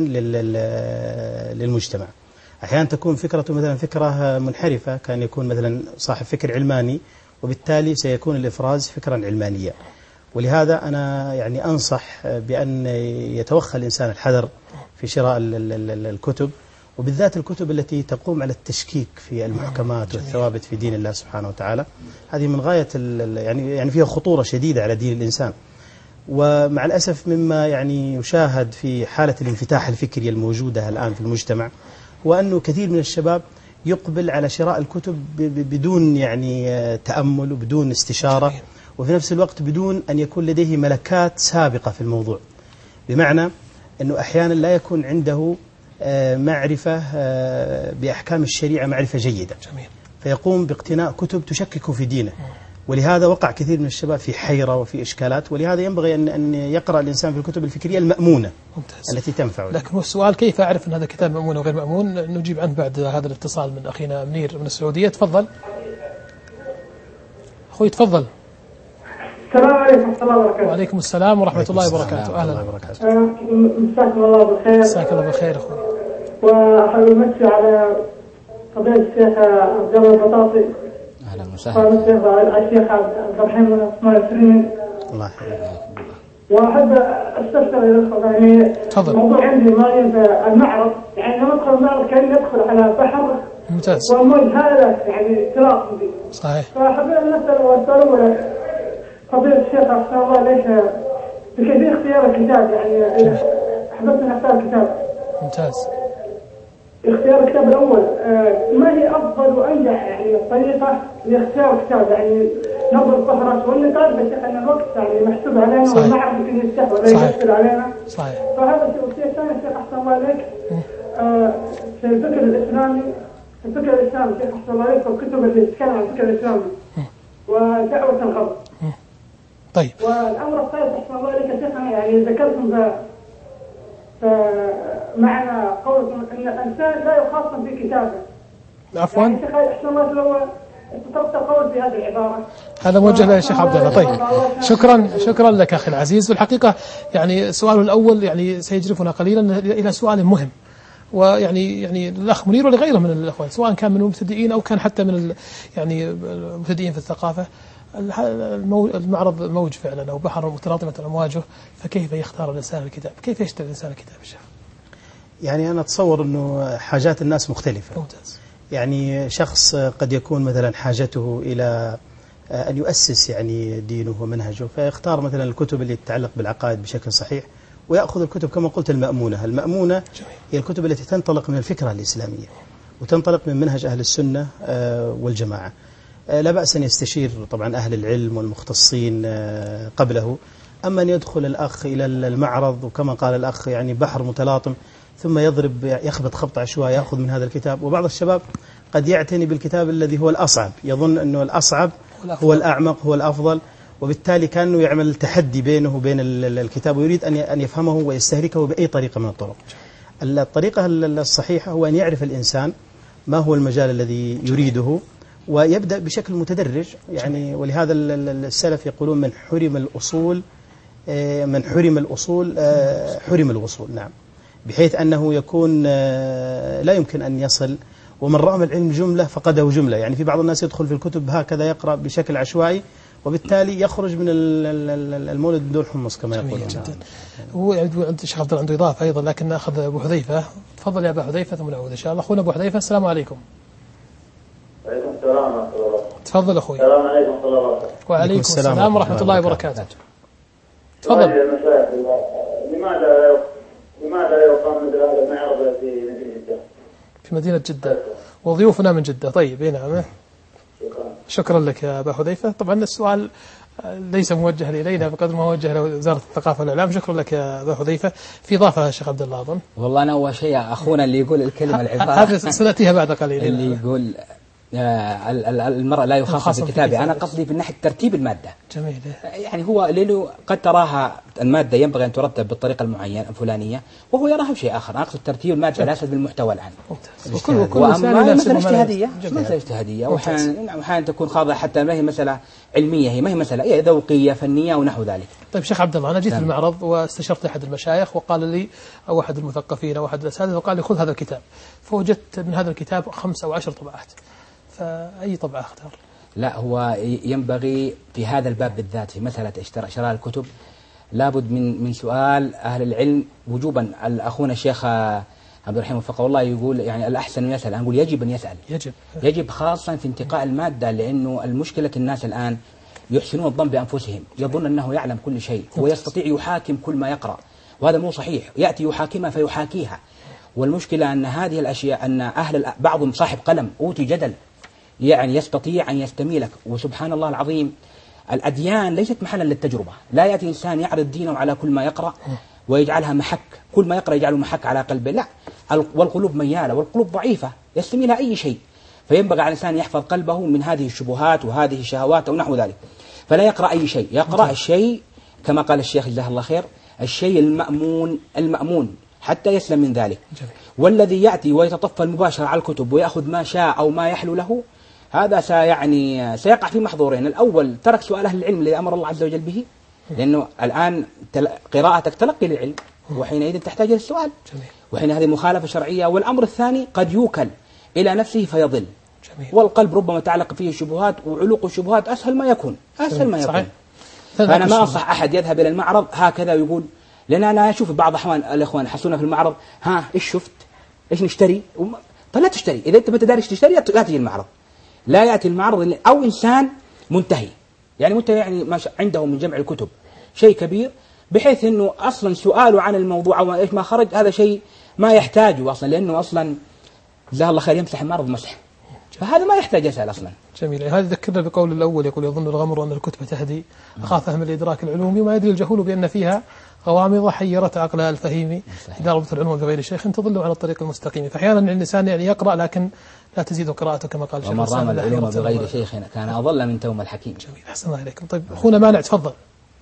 للمجتمع. أحيانا تكون فكرته مثلا فكرة منحرفة، كان يكون مثلا صاحب فكر علماني، وبالتالي سيكون الإفراز فكرا علمانيا. ولهذا أنا يعني أنصح بأن يتوخى الإنسان الحذر في شراء الكتب، وبالذات الكتب التي تقوم على التشكيك في المحكمات والثوابت في دين الله سبحانه وتعالى. هذه من غاية يعني فيها خطورة شديدة على دين الإنسان. ومع الأسف مما يعني يشاهد في حالة الانفتاح الفكري الموجودة الآن في المجتمع، هو أنه كثير من الشباب يقبل على شراء الكتب بدون يعني تأمل وبدون استشارة، وفي نفس الوقت بدون أن يكون لديه ملكات سابقة في الموضوع. بمعنى أنه أحيانا لا يكون عنده معرفة بأحكام الشريعة معرفة جيدة. جميل. فيقوم باقتناء كتب تشكك في دينه، ولهذا وقع كثير من الشباب في حيرة وفي إشكالات. ولهذا ينبغي أن يقرأ الإنسان في الكتب الفكرية المأمونة. ممتاز. التي تنفع. لكن السؤال كيف أعرف أن هذا كتاب مأمون وغير مأمون؟ نجيب عنه بعد هذا الاتصال من أخينا منير من السعودية. تفضل أخوي، تفضل. السلام عليكم ورحمة الله وبركاته. وعليكم السلام ورحمة الله وبركاته. أهلا. مساكم الله بالخير. مساك الله بالخير أخوي. وأحب أمسي على قضية الشيخ عبد الله البطاطي. أهلا وسهلا. الشيخ عبد الرحيم اسماعيل السريني. الله يحييك. وأحب أستفسر إلى الأخوة، يعني الموضوع عندي ما ينفع المعرض، يعني لما أدخل المعرض كأني أدخل على بحر. ممتاز. وأمواج هائلة يعني تراقب. صحيح. فحبيت أن أسأل وأسأل قضية الشيخ أحسن الله ليش بكيفية اختيار الكتاب، يعني أحببت أن أختار الكتاب. ممتاز. اختيار الكتاب الأول، ما هي أفضل وأنجح يعني طريقة لاختيار الكتاب؟ يعني نظر الطهرات، وأن تعرف يا شيخ أن الوقت يعني محسوب علينا وما عرف يمكن يستحوذ ولا يأثر علينا. صحيح. فهذا الشيء الثاني الشيخ أحسن الله عليك، في الفكر الإسلامي، الفكر الإسلامي الشيخ أحسن الله عليك، والكتب اللي تتكلم عن الفكر الإسلامي ودعوة الغرب. طيب. والأمر الثالث أحسن الله عليك يا شيخنا، يعني ذكرتم معنى قولكم أن الإنسان لا يخاصم في كتابه. عفوا. يعني شيخ أحسن الله لو استطرقت قول في هذه العبارة. هذا موجه للشيخ عبد الله. طيب. شكرا لك أخي العزيز. في الحقيقة يعني سؤاله الأول يعني سيجرفنا قليلا إلى سؤال مهم، ويعني الأخ منير ولغيره من الأخوان، سواء كان من المبتدئين أو كان حتى من يعني المبتدئين في الثقافة. المعرض موج فعلا أو بحر متلاطمة أمواجه، فكيف يختار الإنسان الكتاب؟ كيف يشتري الإنسان الكتاب الشيخ؟ يعني أنا أتصور أنه حاجات الناس مختلفة. ممتاز. يعني شخص قد يكون مثلا حاجته إلى أن يؤسس يعني دينه ومنهجه، فيختار مثلا الكتب اللي تتعلق بالعقائد بشكل صحيح، ويأخذ الكتب كما قلت المأمونة هي الكتب التي تنطلق من الفكرة الإسلامية وتنطلق من منهج أهل السنة والجماعة. لا بأس أن يستشير طبعا أهل العلم والمختصين قبله. أما أن يدخل الأخ إلى المعرض وكما قال الأخ يعني بحر متلاطم ثم يخبط خبط عشوائي يأخذ من هذا الكتاب. وبعض الشباب قد يعتني بالكتاب الذي هو الأصعب، يظن أنه الأصعب هو الأعمق هو الأفضل، وبالتالي كانه يعمل تحدي بينه وبين الكتاب، ويريد أن يفهمه ويستهلكه بأي طريقة من الطرق. الطريقة الصحيحة هو أن يعرف الإنسان ما هو المجال الذي يريده ويبدأ بشكل متدرج، يعني ولهذا السلف يقولون من حرم الأصول حرم الوصول. نعم، بحيث أنه يكون لا يمكن أن يصل، ومن رام العلم جملة فقده جملة. يعني في بعض الناس يدخل في الكتب هكذا يقرأ بشكل عشوائي، وبالتالي يخرج من المولد بدون حمص كما يقولون. جدا. هو الشيخ عبد الله عنده إضافة أيضا، لكن نأخذ أبو حذيفة. تفضل يا أبو حذيفة ثم نعود إن شاء الله. أخونا أبو حذيفة، السلام عليكم. وعليكم السلام ورحمة الله. تفضل أخوي. السلام عليكم ورحمة الله وبركاته. وعليكم السلام ورحمة الله وبركاته. تفضل. لماذا يقام مثل هذا المعرض في مدينة جدة؟ في مدينة جدة، وضيوفنا من جدة. طيب، نعم. شكرا لك يا أبا حذيفة. طبعا السؤال ليس موجه إلينا بقدر ما موجه لوزارة الثقافة والإعلام. شكرا لك يا أبا حذيفة. في إضافة يا شيخ عبد الله أظن. والله أنا أول شيء أخونا اللي يقول الكلمة العبارة هذه سنأتيها بعد قليل. اللي يقول المرأة لا يخصص في كتابه، أنا قصدي من ناحية ترتيب المادة. جميل. يعني هو لأنه قد تراها المادة ينبغي أن ترتب بالطريقة المعينة الفلانية، وهو يراها بشيء آخر. أنا أقصد ترتيب المادة ليست بالمحتوى الآن. وأما مسألة اجتهادية وأحيانا تكون خاضعة حتى ما هي مسألة علمية، هي ما هي مسألة ذوقية فنية ونحو ذلك. طيب شيخ عبد الله، أنا جيت المعرض واستشرت أحد المشايخ وقال لي، أو أحد المثقفين أو أحد الأساتذة، وقال لي خذ هذا الكتاب، فوجدت من هذا الكتاب 5 أو 10 طبعات، فأي طبعة أختار؟ لا، هو ينبغي في هذا الباب بالذات في مسألة شراء الكتب لابد من سؤال أهل العلم وجوبا. أخونا الشيخ عبد الرحيم وفقه الله يقول يعني الأحسن أن يسأل. أنا أقول يجب أن يسأل، يجب خاصة في انتقاء المادة، لأنه المشكلة الناس الآن يحسنون الظن بأنفسهم، يظن أنه يعلم كل شيء ويستطيع يحاكم كل ما يقرأ، وهذا مو صحيح. يأتي يحاكمها فيحاكيها، والمشكلة أن هذه الأشياء أن بعضهم صاحب قلم أوتي جدل، يعني يستطيع أن يستميلك. وسبحان الله العظيم الأديان ليست محلا للتجربة. لا يأتي إنسان يعرض دينه على كل ما يقرأ ويجعلها محك، كل ما يقرأ يجعله محك على قلبه، لا. والقلوب ميالة والقلوب ضعيفة يستميلها أي شيء، فينبغي على الإنسان يحفظ قلبه من هذه الشبهات وهذه الشهوات أو نحو ذلك. فلا يقرأ أي شيء، يقرأ الشيء كما قال الشيخ جزاه الله خير، الشيء المأمون حتى يسلم من ذلك. والذي يأتي ويتطفل مباشرة على الكتب ويأخذ ما شاء أو ما يحلو له، هذا سيقع في محظورين. الأول ترك سؤال أهل العلم الذي أمر الله عز وجل به، لأنه الآن قراءتك تلقي للعلم، وحينئذ تحتاج إلى السؤال، وحين هذه مخالفة شرعية. والأمر الثاني قد يوكل إلى نفسه فيضل، والقلب ربما تعلق فيه الشبهات، وعلوق الشبهات أسهل ما يكون. صحيح. فأنا ما أنصح أحد يذهب إلى المعرض هكذا ويقول، لأن أنا أشوف بعض الأخوان حسونا في المعرض، إيش شفت؟ إيش نشتري؟ طيب لا تشتري، إذا أنت ما تدري تشتري لا تجي المعرض. لا يأتي المعرض أو إنسان منتهي، يعني ما عنده من جمع الكتب شيء كبير، بحيث أنه أصلا سؤاله عن الموضوع أو إيش ما خرج هذا شيء ما يحتاجه أصلا، لأنه أصلا جزاه الله خير يمسح المعرض مسح، فهذا ما يحتاج يسأل أصلا. جميل. هذا ذكرنا بقول الأول يقول يظن الغمر أن الكتب تهدي، أخاف فهم الإدراك العلومي، وما يدري الجهول بأن فيها غوامض حيرت عقل الفهيم، إذا ربط العلوم بغير شيخ تضل على الطريق المستقيم. فأحيانا الإنسان يعني يقرأ لكن لا تزيد قراءته كما قال الشيخ. ومن رام العلوم بغير شيخ كان أضل من توم الحكيم. جميل، أحسن الله إليكم. طيب أخونا مانع، تفضل.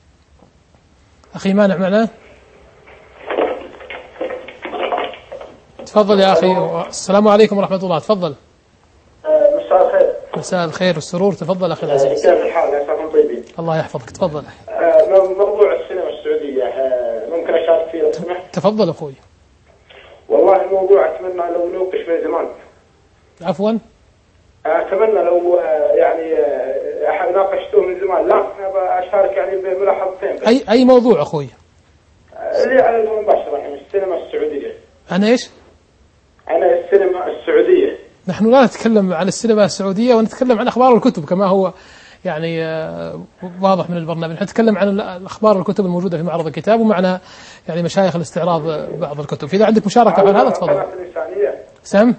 أخي مانع معنا، تفضل يا أخي. السلام عليكم ورحمة الله، تفضل. مساء الخير. مساء الخير والسرور، تفضل أخي العزيز. كيف الحال؟ عساكم طيبين. الله يحفظك، تفضل. موضوع السينما السعودية ممكن أشارك فيه لو سمحت؟ تفضل أخوي. والله الموضوع أتمنى لو نوقش من زمان. عفوا؟ أتمنى لو يعني ناقشتوه من زمان. لا أنا أشارك يعني بملاحظتين. أي موضوع أخوي؟ اللي على المباشرة يعني السينما السعودية. أنا إيش؟ أنا السينما السعودية. نحن لا نتكلم عن السينما السعودية، ونتكلم عن أخبار الكتب كما هو يعني واضح من البرنامج. نحن نتكلم عن الأخبار الكتب الموجودة في معرض الكتاب، ومعنا يعني مشايخ الاستعراض بعض الكتب. فإذا عندك مشاركة حول هذا تفضل. سم؟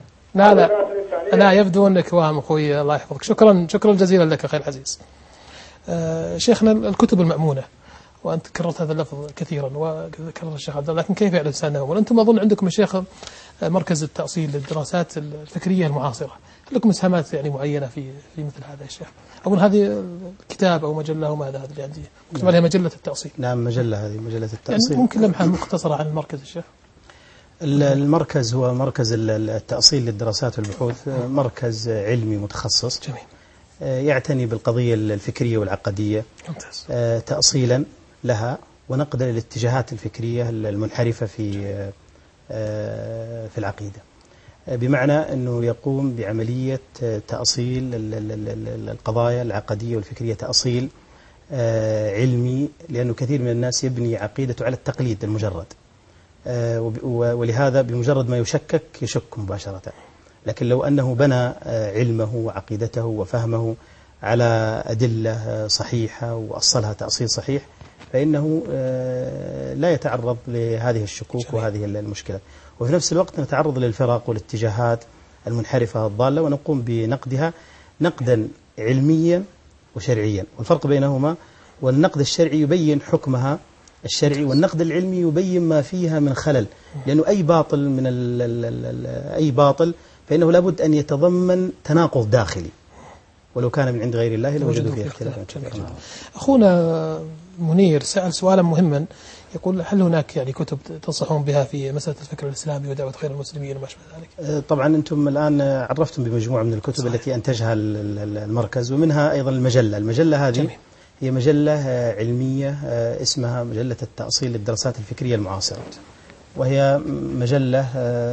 لا يبدو أنك واهم أخوي، الله يحفظك. شكرا جزيلا لك أخي العزيز. شيخنا، الكتب المأمونة وأنت كررت هذا اللفظ كثيرا وكرر الشيخ عبد الله، لكن كيف يعرف الإنسان نوما؟ وأنتم أظن عندكم يا شيخ مركز التأصيل للدراسات الفكرية المعاصرة، هل لكم إسهامات يعني معينة في مثل هذا يا شيخ؟ أظن هذه كتاب أو مجلة وماذا هذا اللي عندي مكتوب عليها مجلة التأصيل. نعم مجلة، هذه مجلة التأصيل. يعني ممكن لمحة مختصرة عن المركز يا شيخ؟ المركز هو مركز التأصيل للدراسات والبحوث، مركز علمي متخصص. جميل. يعتني بالقضية الفكرية والعقدية. ممتاز. تأصيلا لها ونقدا للاتجاهات الفكرية المنحرفة في العقيدة، بمعنى أنه يقوم بعملية تأصيل القضايا العقدية والفكرية، تأصيل علمي، لأنه كثير من الناس يبني عقيدته على التقليد المجرد، ولهذا بمجرد ما يشك مباشرة. لكن لو أنه بنى علمه وعقيدته وفهمه على أدلة صحيحة وأصلها تأصيل صحيح، فإنه لا يتعرض لهذه الشكوك وهذه المشكلة. وفي نفس الوقت نتعرض للفرق والاتجاهات المنحرفة الضالة ونقوم بنقدها نقدا علميا وشرعيا، والفرق بينهما، والنقد الشرعي يبين حكمها الشرعي، والنقد العلمي يبين ما فيها من خلل، لأنه أي باطل من أي باطل فإنه لابد أن يتضمن تناقض داخلي، ولو كان من عند غير الله لوجدوا فيه اختلافا. أخونا منير سأل سؤالا مهما، يقول هل هناك يعني كتب تنصحون بها في مسألة الفكر الإسلامي ودعوة خير المسلمين وما شابه ذلك؟ طبعا أنتم الآن عرفتم بمجموعة من الكتب صحيح. التي أنتجها المركز، ومنها أيضا المجلة هذه جميل. هي مجلة علمية اسمها مجلة التأصيل للدراسات الفكرية المعاصرة، وهي مجلة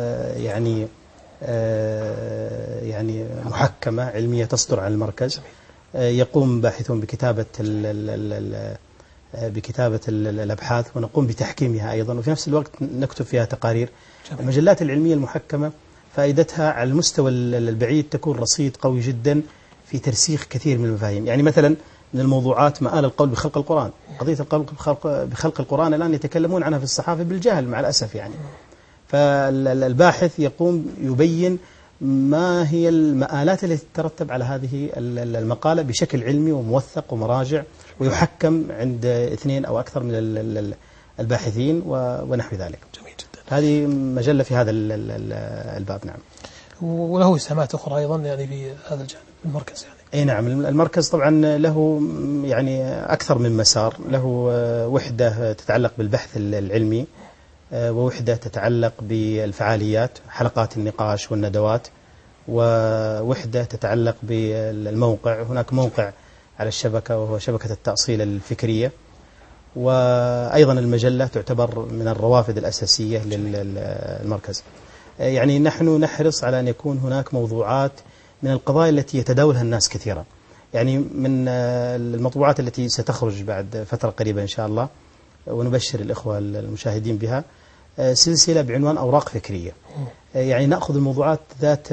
يعني محكمة علمية تصدر عن المركز. يقوم باحثون بكتابة الأبحاث، ونقوم بتحكيمها أيضا، وفي نفس الوقت نكتب فيها تقارير. المجلات العلمية المحكمة فائدتها على المستوى البعيد تكون رصيد قوي جدا في ترسيخ كثير من المفاهيم. يعني مثلا من الموضوعات مآل القول بخلق القرآن. قضية القول بخلق القرآن الآن يتكلمون عنها في الصحافة بالجهل مع الأسف يعني. فالباحث يقوم يبين ما هي المآلات التي تترتب على هذه المقالة بشكل علمي وموثق ومراجع، ويحكم عند 2 أو أكثر من الباحثين ونحو ذلك. جميل جدا. هذه مجلة في هذا الباب. نعم. وله إسهامات أخرى أيضا يعني في هذا الجانب المركز يعني. أي نعم. المركز طبعا له يعني أكثر من مسار، له وحدة تتعلق بالبحث العلمي، ووحدة تتعلق بالفعاليات حلقات النقاش والندوات، ووحدة تتعلق بالموقع. هناك موقع على الشبكة وهو شبكة التأصيل الفكرية، وأيضا المجلة تعتبر من الروافد الأساسية للمركز. يعني نحن نحرص على أن يكون هناك موضوعات من القضايا التي يتداولها الناس كثيرا. يعني من المطبوعات التي ستخرج بعد فترة قريبة إن شاء الله، ونبشر الإخوة المشاهدين بها، سلسلة بعنوان أوراق فكرية. يعني نأخذ الموضوعات ذات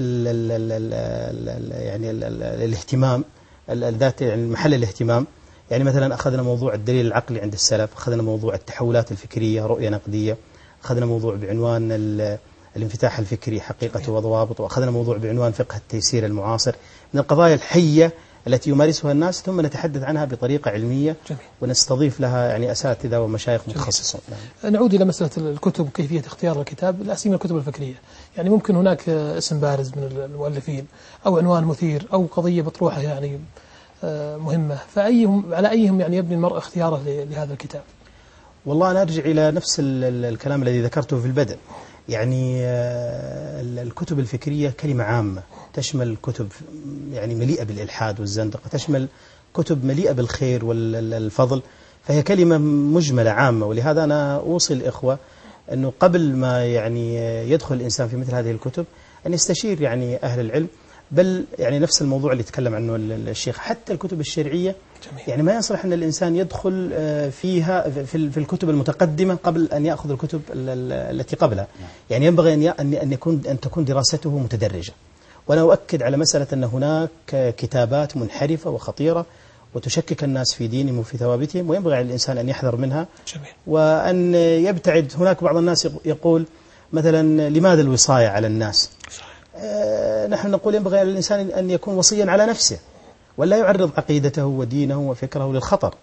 يعني الاهتمام، ذات يعني محل الاهتمام. يعني مثلا أخذنا موضوع الدليل العقلي عند السلف، أخذنا موضوع التحولات الفكرية رؤية نقدية، أخذنا موضوع بعنوان الانفتاح الفكري حقيقته وضوابطه، وأخذنا موضوع بعنوان فقه التيسير المعاصر، من القضايا الحية التي يمارسها الناس، ثم نتحدث عنها بطريقة علمية. جميل. ونستضيف لها يعني أساتذة ومشايخ متخصصون. نعود إلى مسألة الكتب، كيفية اختيار الكتاب، لا سيما الكتب الفكرية. يعني ممكن هناك اسم بارز من المؤلفين أو عنوان مثير أو قضية بطروحة يعني مهمة، على أيهم يعني يبني المرء اختياره لهذا الكتاب؟ والله أنا أرجع إلى نفس الكلام الذي ذكرته في البدء. يعني الكتب الفكرية كلمة عامة تشمل كتب يعني مليئة بالإلحاد والزندقة، تشمل كتب مليئة بالخير والفضل، فهي كلمة مجملة عامة. ولهذا أنا أوصي الإخوة أنه قبل ما يعني يدخل الإنسان في مثل هذه الكتب أن يستشير يعني أهل العلم، بل يعني نفس الموضوع اللي تكلم عنه الشيخ، حتى الكتب الشرعية. جميل. يعني ما يصلح أن الإنسان يدخل فيها في الكتب المتقدمة قبل أن يأخذ الكتب التي قبلها. يعني ينبغي أن تكون دراسته متدرجة. وأنا أؤكد على مسألة أن هناك كتابات منحرفة وخطيرة وتشكك الناس في دينهم وفي ثوابتهم، وينبغي على الإنسان أن يحذر منها. جميل. وأن يبتعد. هناك بعض الناس يقول مثلا لماذا الوصاية على الناس؟ نحن نقول ينبغي على الإنسان أن يكون وصيا على نفسه، ولا يعرض عقيدته ودينه وفكره للخطر.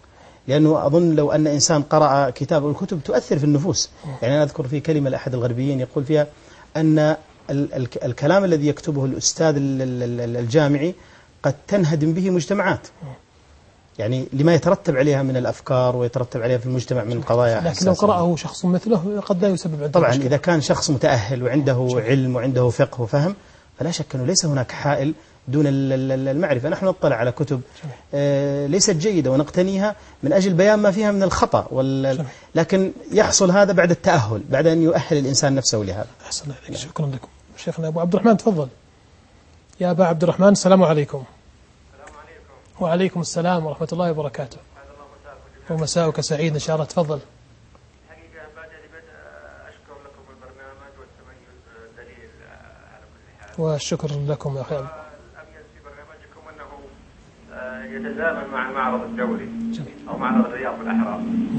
لأنه أظن لو أن إنسان قرأ كتاب، الكتب تؤثر في النفوس. يعني أنا أذكر في كلمة لأحد الغربيين يقول فيها أن الكلام الذي يكتبه الأستاذ الجامعي قد تنهدم به مجتمعات، يعني لما يترتب عليها من الأفكار ويترتب عليها في المجتمع من قضايا لكن لو قرأه شخص مثله قد لا يسبب عنده طبعا مشكلة. إذا كان شخص متأهل وعنده علم وعنده فقه وفهم، فلا شك أنه ليس هناك حائل دون المعرفة. نحن نطلع على كتب ليست جيدة ونقتنيها من أجل بيان ما فيها من الخطأ لكن يحصل هذا بعد التأهل، بعد أن يؤهل الإنسان نفسه لهذا. أحسن عليك، شكرا لكم. شيخنا أبو عبد الرحمن تفضل. يا أبا عبد الرحمن السلام عليكم. السلام عليكم. وعليكم السلام ورحمة الله وبركاته. ومساؤك سعيد إن شاء الله. تفضل. حقيقة بعد بدء أشكر لكم البرنامج والتميز دليل على كل حال. والشكر لكم يا أخي. الأميز في برنامجكم أنه يتزامن مع المعرض الدولي أو معرض الرياض الأحرار.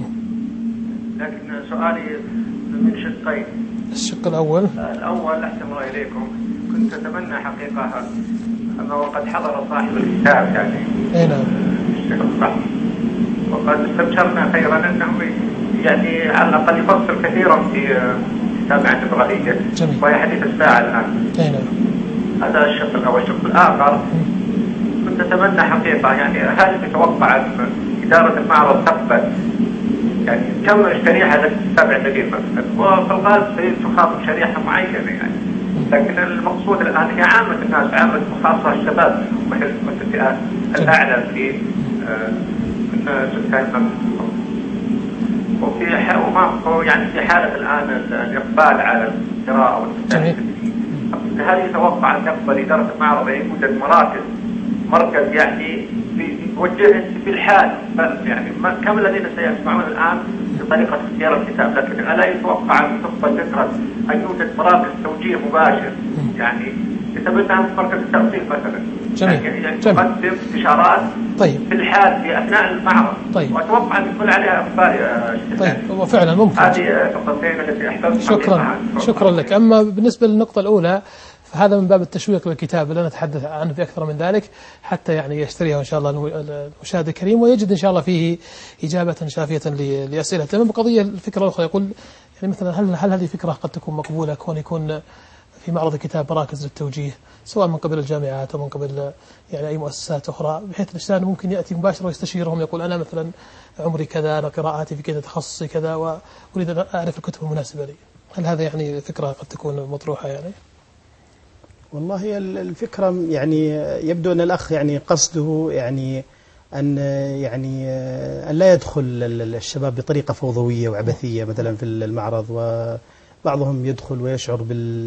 لكن سؤالي من شقين. الشق الأول أحسن الله إليكم، كنت أتمنى حقيقة أنه قد حضر صاحب الكتاب يعني الشيخ الصح، وقد استبشرنا خيرا أنه يعني على الأقل يفصل كثيرا في كتاب عن الإبراهيمية وهي حديث الساعة الآن. هذا الشق الأول. الشق الآخر كنت أتمنى حقيقة يعني هل تتوقع أن إدارة المعرض تقبل يعني كم شريحة تتابع النبيل مثلا، وفي الغالب سيخاطب شريحة معينة يعني، لكن المقصود الآن هي عامة الناس، عامة وخاصة الشباب والفئات الأعلى في سكان مصر. وفي يعني في حالة الآن الإقبال على القراءة والكتابة، هل يتوقع أن تقبل إدارة المعرض يوجد مركز يعني يوجه في الحال يعني كم الذين سيسمعون الآن بطريقة اختيار الكتاب، لكن ألا يتوقع أن تقبل فكرة أن يوجد مراكز توجيه مباشر يعني يتبنى مركز التوظيف مثلا، يعني تقدم استشارات في الحال في أثناء المعرض. وأتوقع أن يكون عليها أخبار يا شيخ. وفعلا ممكن. هذه نقطتين التي أحببت. شكرا لك. أما بالنسبة للنقطة الأولى فهذا من باب التشويق للكتاب، لا نتحدث عنه في أكثر من ذلك حتى يعني يشتريها إن شاء الله المشاهد الكريم ويجد إن شاء الله فيه إجابة شافية لأسئلته. من بقضية الفكرة الأخرى يقول يعني مثلا هل هذه فكرة قد تكون مقبولة كون يكون في معرض الكتاب مراكز للتوجيه سواء من قبل الجامعات أو من قبل يعني أي مؤسسات أخرى، بحيث الإنسان ممكن يأتي مباشرة ويستشيرهم يقول أنا مثلا عمري كذا، أنا قراءاتي في كذا، تخصصي كذا، وأريد أن أعرف الكتب المناسبة لي. هل هذا يعني فكرة قد تكون مطروحة يعني؟ والله الفكرة يعني يبدو أن الأخ يعني قصده يعني أن لا يدخل الشباب بطريقة فوضوية وعبثية مثلا في المعرض، وبعضهم يدخل ويشعر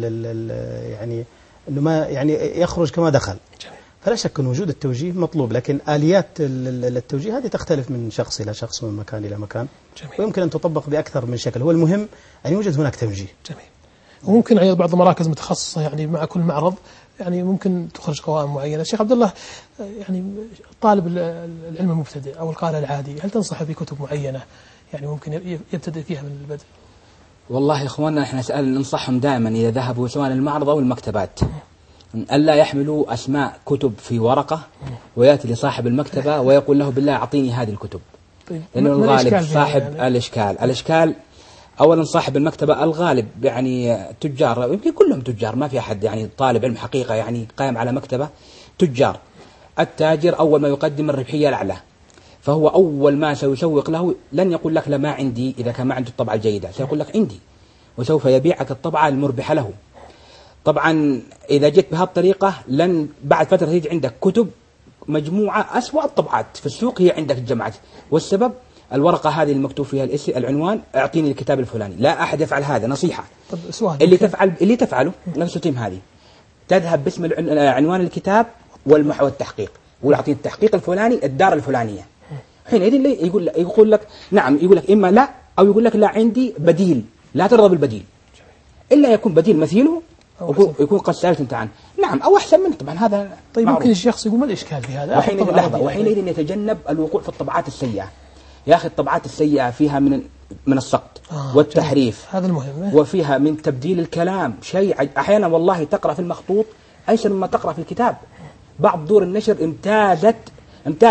يعني أنه ما يعني يخرج كما دخل. فلا شك أن وجود التوجيه مطلوب، لكن آليات التوجيه هذه تختلف من شخص إلى شخص ومن مكان إلى مكان. ويمكن أن تطبق بأكثر من شكل. هو المهم أن يوجد هناك توجيه. جميل. وممكن أيضا بعض المراكز متخصصة يعني مع كل معرض يعني ممكن تخرج قوائم معينة. الشيخ عبد الله يعني طالب العلم المبتدئ أو القارئ العادي هل تنصح بكتب معينة يعني ممكن يبتدئ فيها من البدء؟ والله يا إخواننا إحنا ننصحهم دائما إذا ذهبوا سواء المعرض أو المكتبات ألا يحملوا أسماء كتب في ورقة ويأتي لصاحب المكتبة ويقول له بالله أعطيني هذه الكتب. لأنه الغالب صاحب يعني؟ الإشكال أولا صاحب المكتبة الغالب يعني تجار، يمكن كلهم تجار، ما في أحد يعني طالب علم حقيقة يعني قائم على مكتبة. تجار. التاجر أول ما يقدم الربحية الأعلى، فهو أول ما سيسوق له لن يقول لك لا ما عندي إذا كان ما عنده الطبعة الجيدة، سيقول لك عندي، وسوف يبيعك الطبعة المربحة له. طبعا إذا جيت بهذه الطريقة لن بعد فترة تجي عندك كتب مجموعة أسوأ الطبعات في السوق هي عندك الجماعات، والسبب الورقة هذه المكتوب فيها العنوان اعطيني الكتاب الفلاني. لا أحد يفعل هذا، نصيحة. اللي تفعله نفس التيم هذه تذهب باسم عنوان الكتاب والمحور التحقيق ويعطيني التحقيق الفلاني الدار الفلانية. حينئذ يقول لك نعم، يقول لك إما لا أو يقول لك لا عندي بديل، لا ترضى بالبديل إلا يكون بديل مثيله ويكون قد سألت أنت عنه. نعم أو أحسن منه طبعا هذا. طيب ممكن الشخص يقول ما الإشكال في هذا؟ وحينئذ يتجنب الوقوع في الطبعات السيئة. يا أخي الطبعات السيئة فيها من السقط والتحريف، هذا المهم، وفيها من تبديل الكلام شيء أحيانا والله تقرأ في المخطوط أيسر مما تقرأ في الكتاب. بعض دور النشر امتازت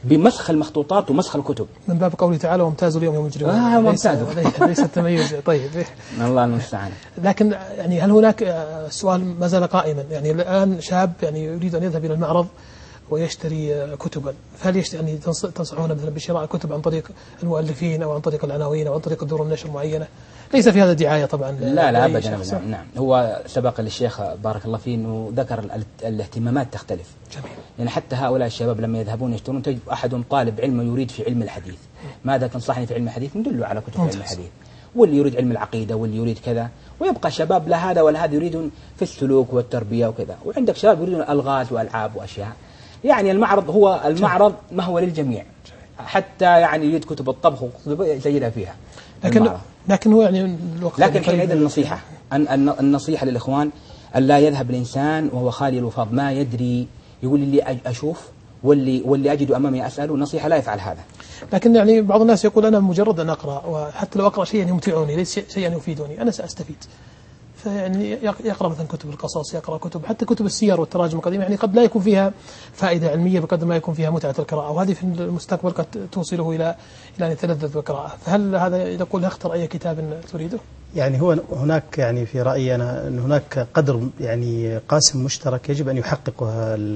بمسخ المخطوطات ومسخ الكتب. من باب قوله تعالى وامتازوا اليوم يوم مجرمون. ممتازوا. ليس التميز. طيب. الله المستعان. لكن يعني هل هناك سؤال ما زال قائما، يعني الآن شاب يعني يريد أن يذهب إلى المعرض ويشتري كتبا، فهل يعني تنصحون مثلا بشراء كتب عن طريق المؤلفين أو عن طريق العناوين أو عن طريق دور النشر معينة؟ ليس في هذا دعاية طبعا. لا أبدا. نعم هو سبق للشيخ بارك الله فيه أنه ذكر الاهتمامات تختلف. جميل. يعني حتى هؤلاء الشباب لما يذهبون يشترون تجد أحد طالب علم يريد في علم الحديث، ماذا تنصحني في علم الحديث؟ ندله على كتب علم الحديث. واللي يريد علم العقيدة واللي يريد كذا، ويبقى شباب لا هذا ولا هذا يريدون في السلوك والتربية وكذا، وعندك شباب يريدون ألغاز وألعاب وأشياء. يعني المعرض ما هو للجميع، حتى يعني يريد كتب الطبخ يسجلها فيها. لكن هو يعني لكن حينئذ النصيحة النصيحة للإخوان أن لا يذهب الإنسان وهو خالي الوفاض ما يدري، يقول لي أشوف واللي أجد أمامي أسأله. النصيحة لا يفعل هذا. لكن يعني بعض الناس يقول أنا مجرد أن أقرأ، وحتى لو أقرأ شيئا يمتعني ليس شيئا يفيدني أنا سأستفيد. فيعني يقرأ مثلا كتب القصص، يقرأ كتب حتى كتب السير والتراجم القديمة، يعني قد لا يكون فيها فائدة علمية بقدر ما يكون فيها متعة القراءة، وهذه في المستقبل قد توصله إلى أن يتلذذ بالقراءة. فهل هذا يقول اختر أي كتاب تريده؟ يعني هو هناك يعني في رأيي أنا أن هناك قدر يعني قاسم مشترك يجب أن يحققه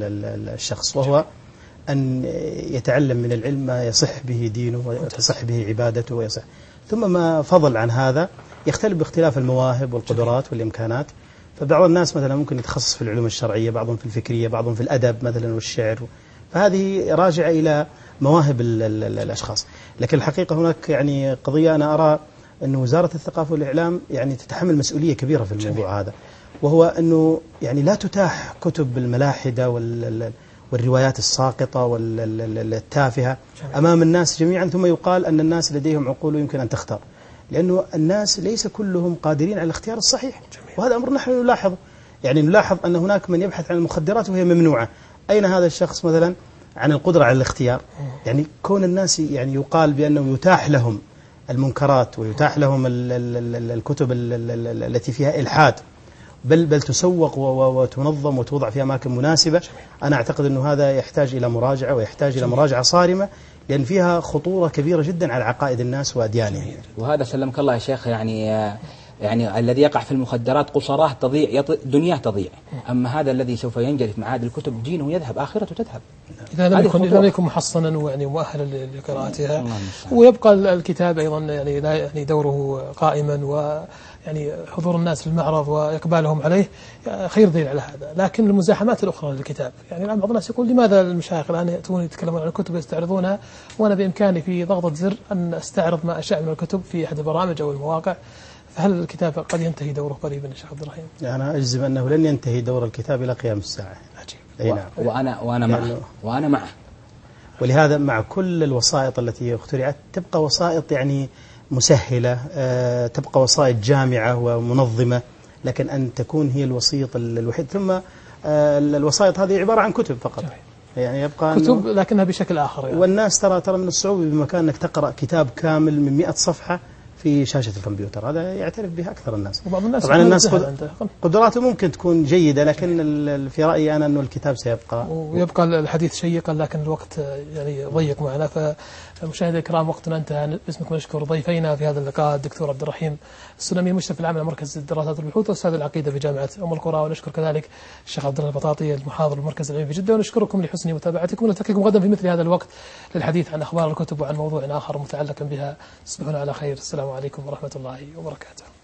الشخص، وهو أن يتعلم من العلم ما يصح به دينه ويصح به عبادته ويصح، ثم ما فضل عن هذا يختلف باختلاف المواهب والقدرات والإمكانات. فبعض الناس مثلا ممكن يتخصص في العلوم الشرعية، بعضهم في الفكرية، بعضهم في الأدب مثلا والشعر، فهذه راجعة إلى مواهب الأشخاص. لكن الحقيقة هناك يعني قضية أنا أرى أن وزارة الثقافة والإعلام يعني تتحمل مسؤولية كبيرة في الموضوع هذا، وهو أنه يعني لا تتاح كتب الملاحدة والروايات الساقطة والتافهة أمام الناس جميعا، ثم يقال أن الناس لديهم عقول يمكن أن تختار، لأنه الناس ليس كلهم قادرين على الاختيار الصحيح. وهذا أمر نحن نلاحظ، يعني نلاحظ أن هناك من يبحث عن المخدرات وهي ممنوعة. أين هذا الشخص مثلا عن القدرة على الاختيار؟ يعني كون الناس يعني يقال بأنه يتاح لهم المنكرات ويتاح لهم الكتب التي فيها إلحاد، بل تسوق وتنظم وتوضع في أماكن مناسبة، أنا أعتقد أنه هذا يحتاج إلى مراجعة ويحتاج إلى مراجعة صارمة، لأن فيها خطورة كبيرة جدا على عقائد الناس وأديانهم. وهذا سلمك الله يا شيخ يعني الذي يقع في المخدرات قصراه تضيع، دنياه تضيع، أما هذا الذي سوف ينجرف مع هذه الكتب دينه يذهب، آخرته تذهب. إذا لم يكن محصنا ويعني مؤهلا لقراءتها. ويبقى الكتاب أيضا يعني دوره قائما، ويعني حضور الناس في المعرض وإقبالهم عليه خير دليل على هذا. لكن المزاحمات الأخرى للكتاب، يعني الآن بعض الناس يقول لماذا المشايخ الآن يأتون يتكلمون عن الكتب يستعرضونها، وأنا بإمكاني في ضغطة زر أن أستعرض ما أشاء من الكتب في أحد البرامج أو المواقع. فهل الكتاب قد ينتهي دوره قريبا يا شيخ عبد الرحيم؟ أنا أجزم أنه لن ينتهي دور الكتاب إلى قيام الساعة. عجيب. نعم. وأنا معه. ولهذا مع كل الوسائط التي اخترعت تبقى وسائط يعني مسهلة، تبقى وسائط جامعة ومنظمة، لكن أن تكون هي الوسيط الوحيد. ثم الوسائط هذه عبارة عن كتب فقط، يعني يبقى كتب لكنها بشكل آخر يعني. والناس ترى من الصعوبة بمكان أنك تقرأ كتاب كامل من 100 صفحة في شاشة الكمبيوتر، هذا يعترف به أكثر الناس. طبعا الناس قدراته ممكن تكون جيدة، لكن في رأيي أنا أنه الكتاب سيبقى ويبقى الحديث شيقا، لكن الوقت يعني ضيق معنا. فمشاهدينا الكرام وقتنا انتهى. باسمكم نشكر ضيفينا في هذا اللقاء الدكتور عبد الرحيم السلمي، مشرف العام على مركز الدراسات والبحوث وأستاذ العقيدة في جامعة أم القرى، ونشكر كذلك الشيخ عبد الله البطاطي المحاضر بالمركز العلمي في جدة، ونشكركم لحسن متابعتكم، ونلتقيكم غدا في مثل هذا الوقت للحديث عن أخبار الكتب وعن موضوع آخر متعلق بها. تصبحون على خير. السلام عليكم ورحمة الله وبركاته.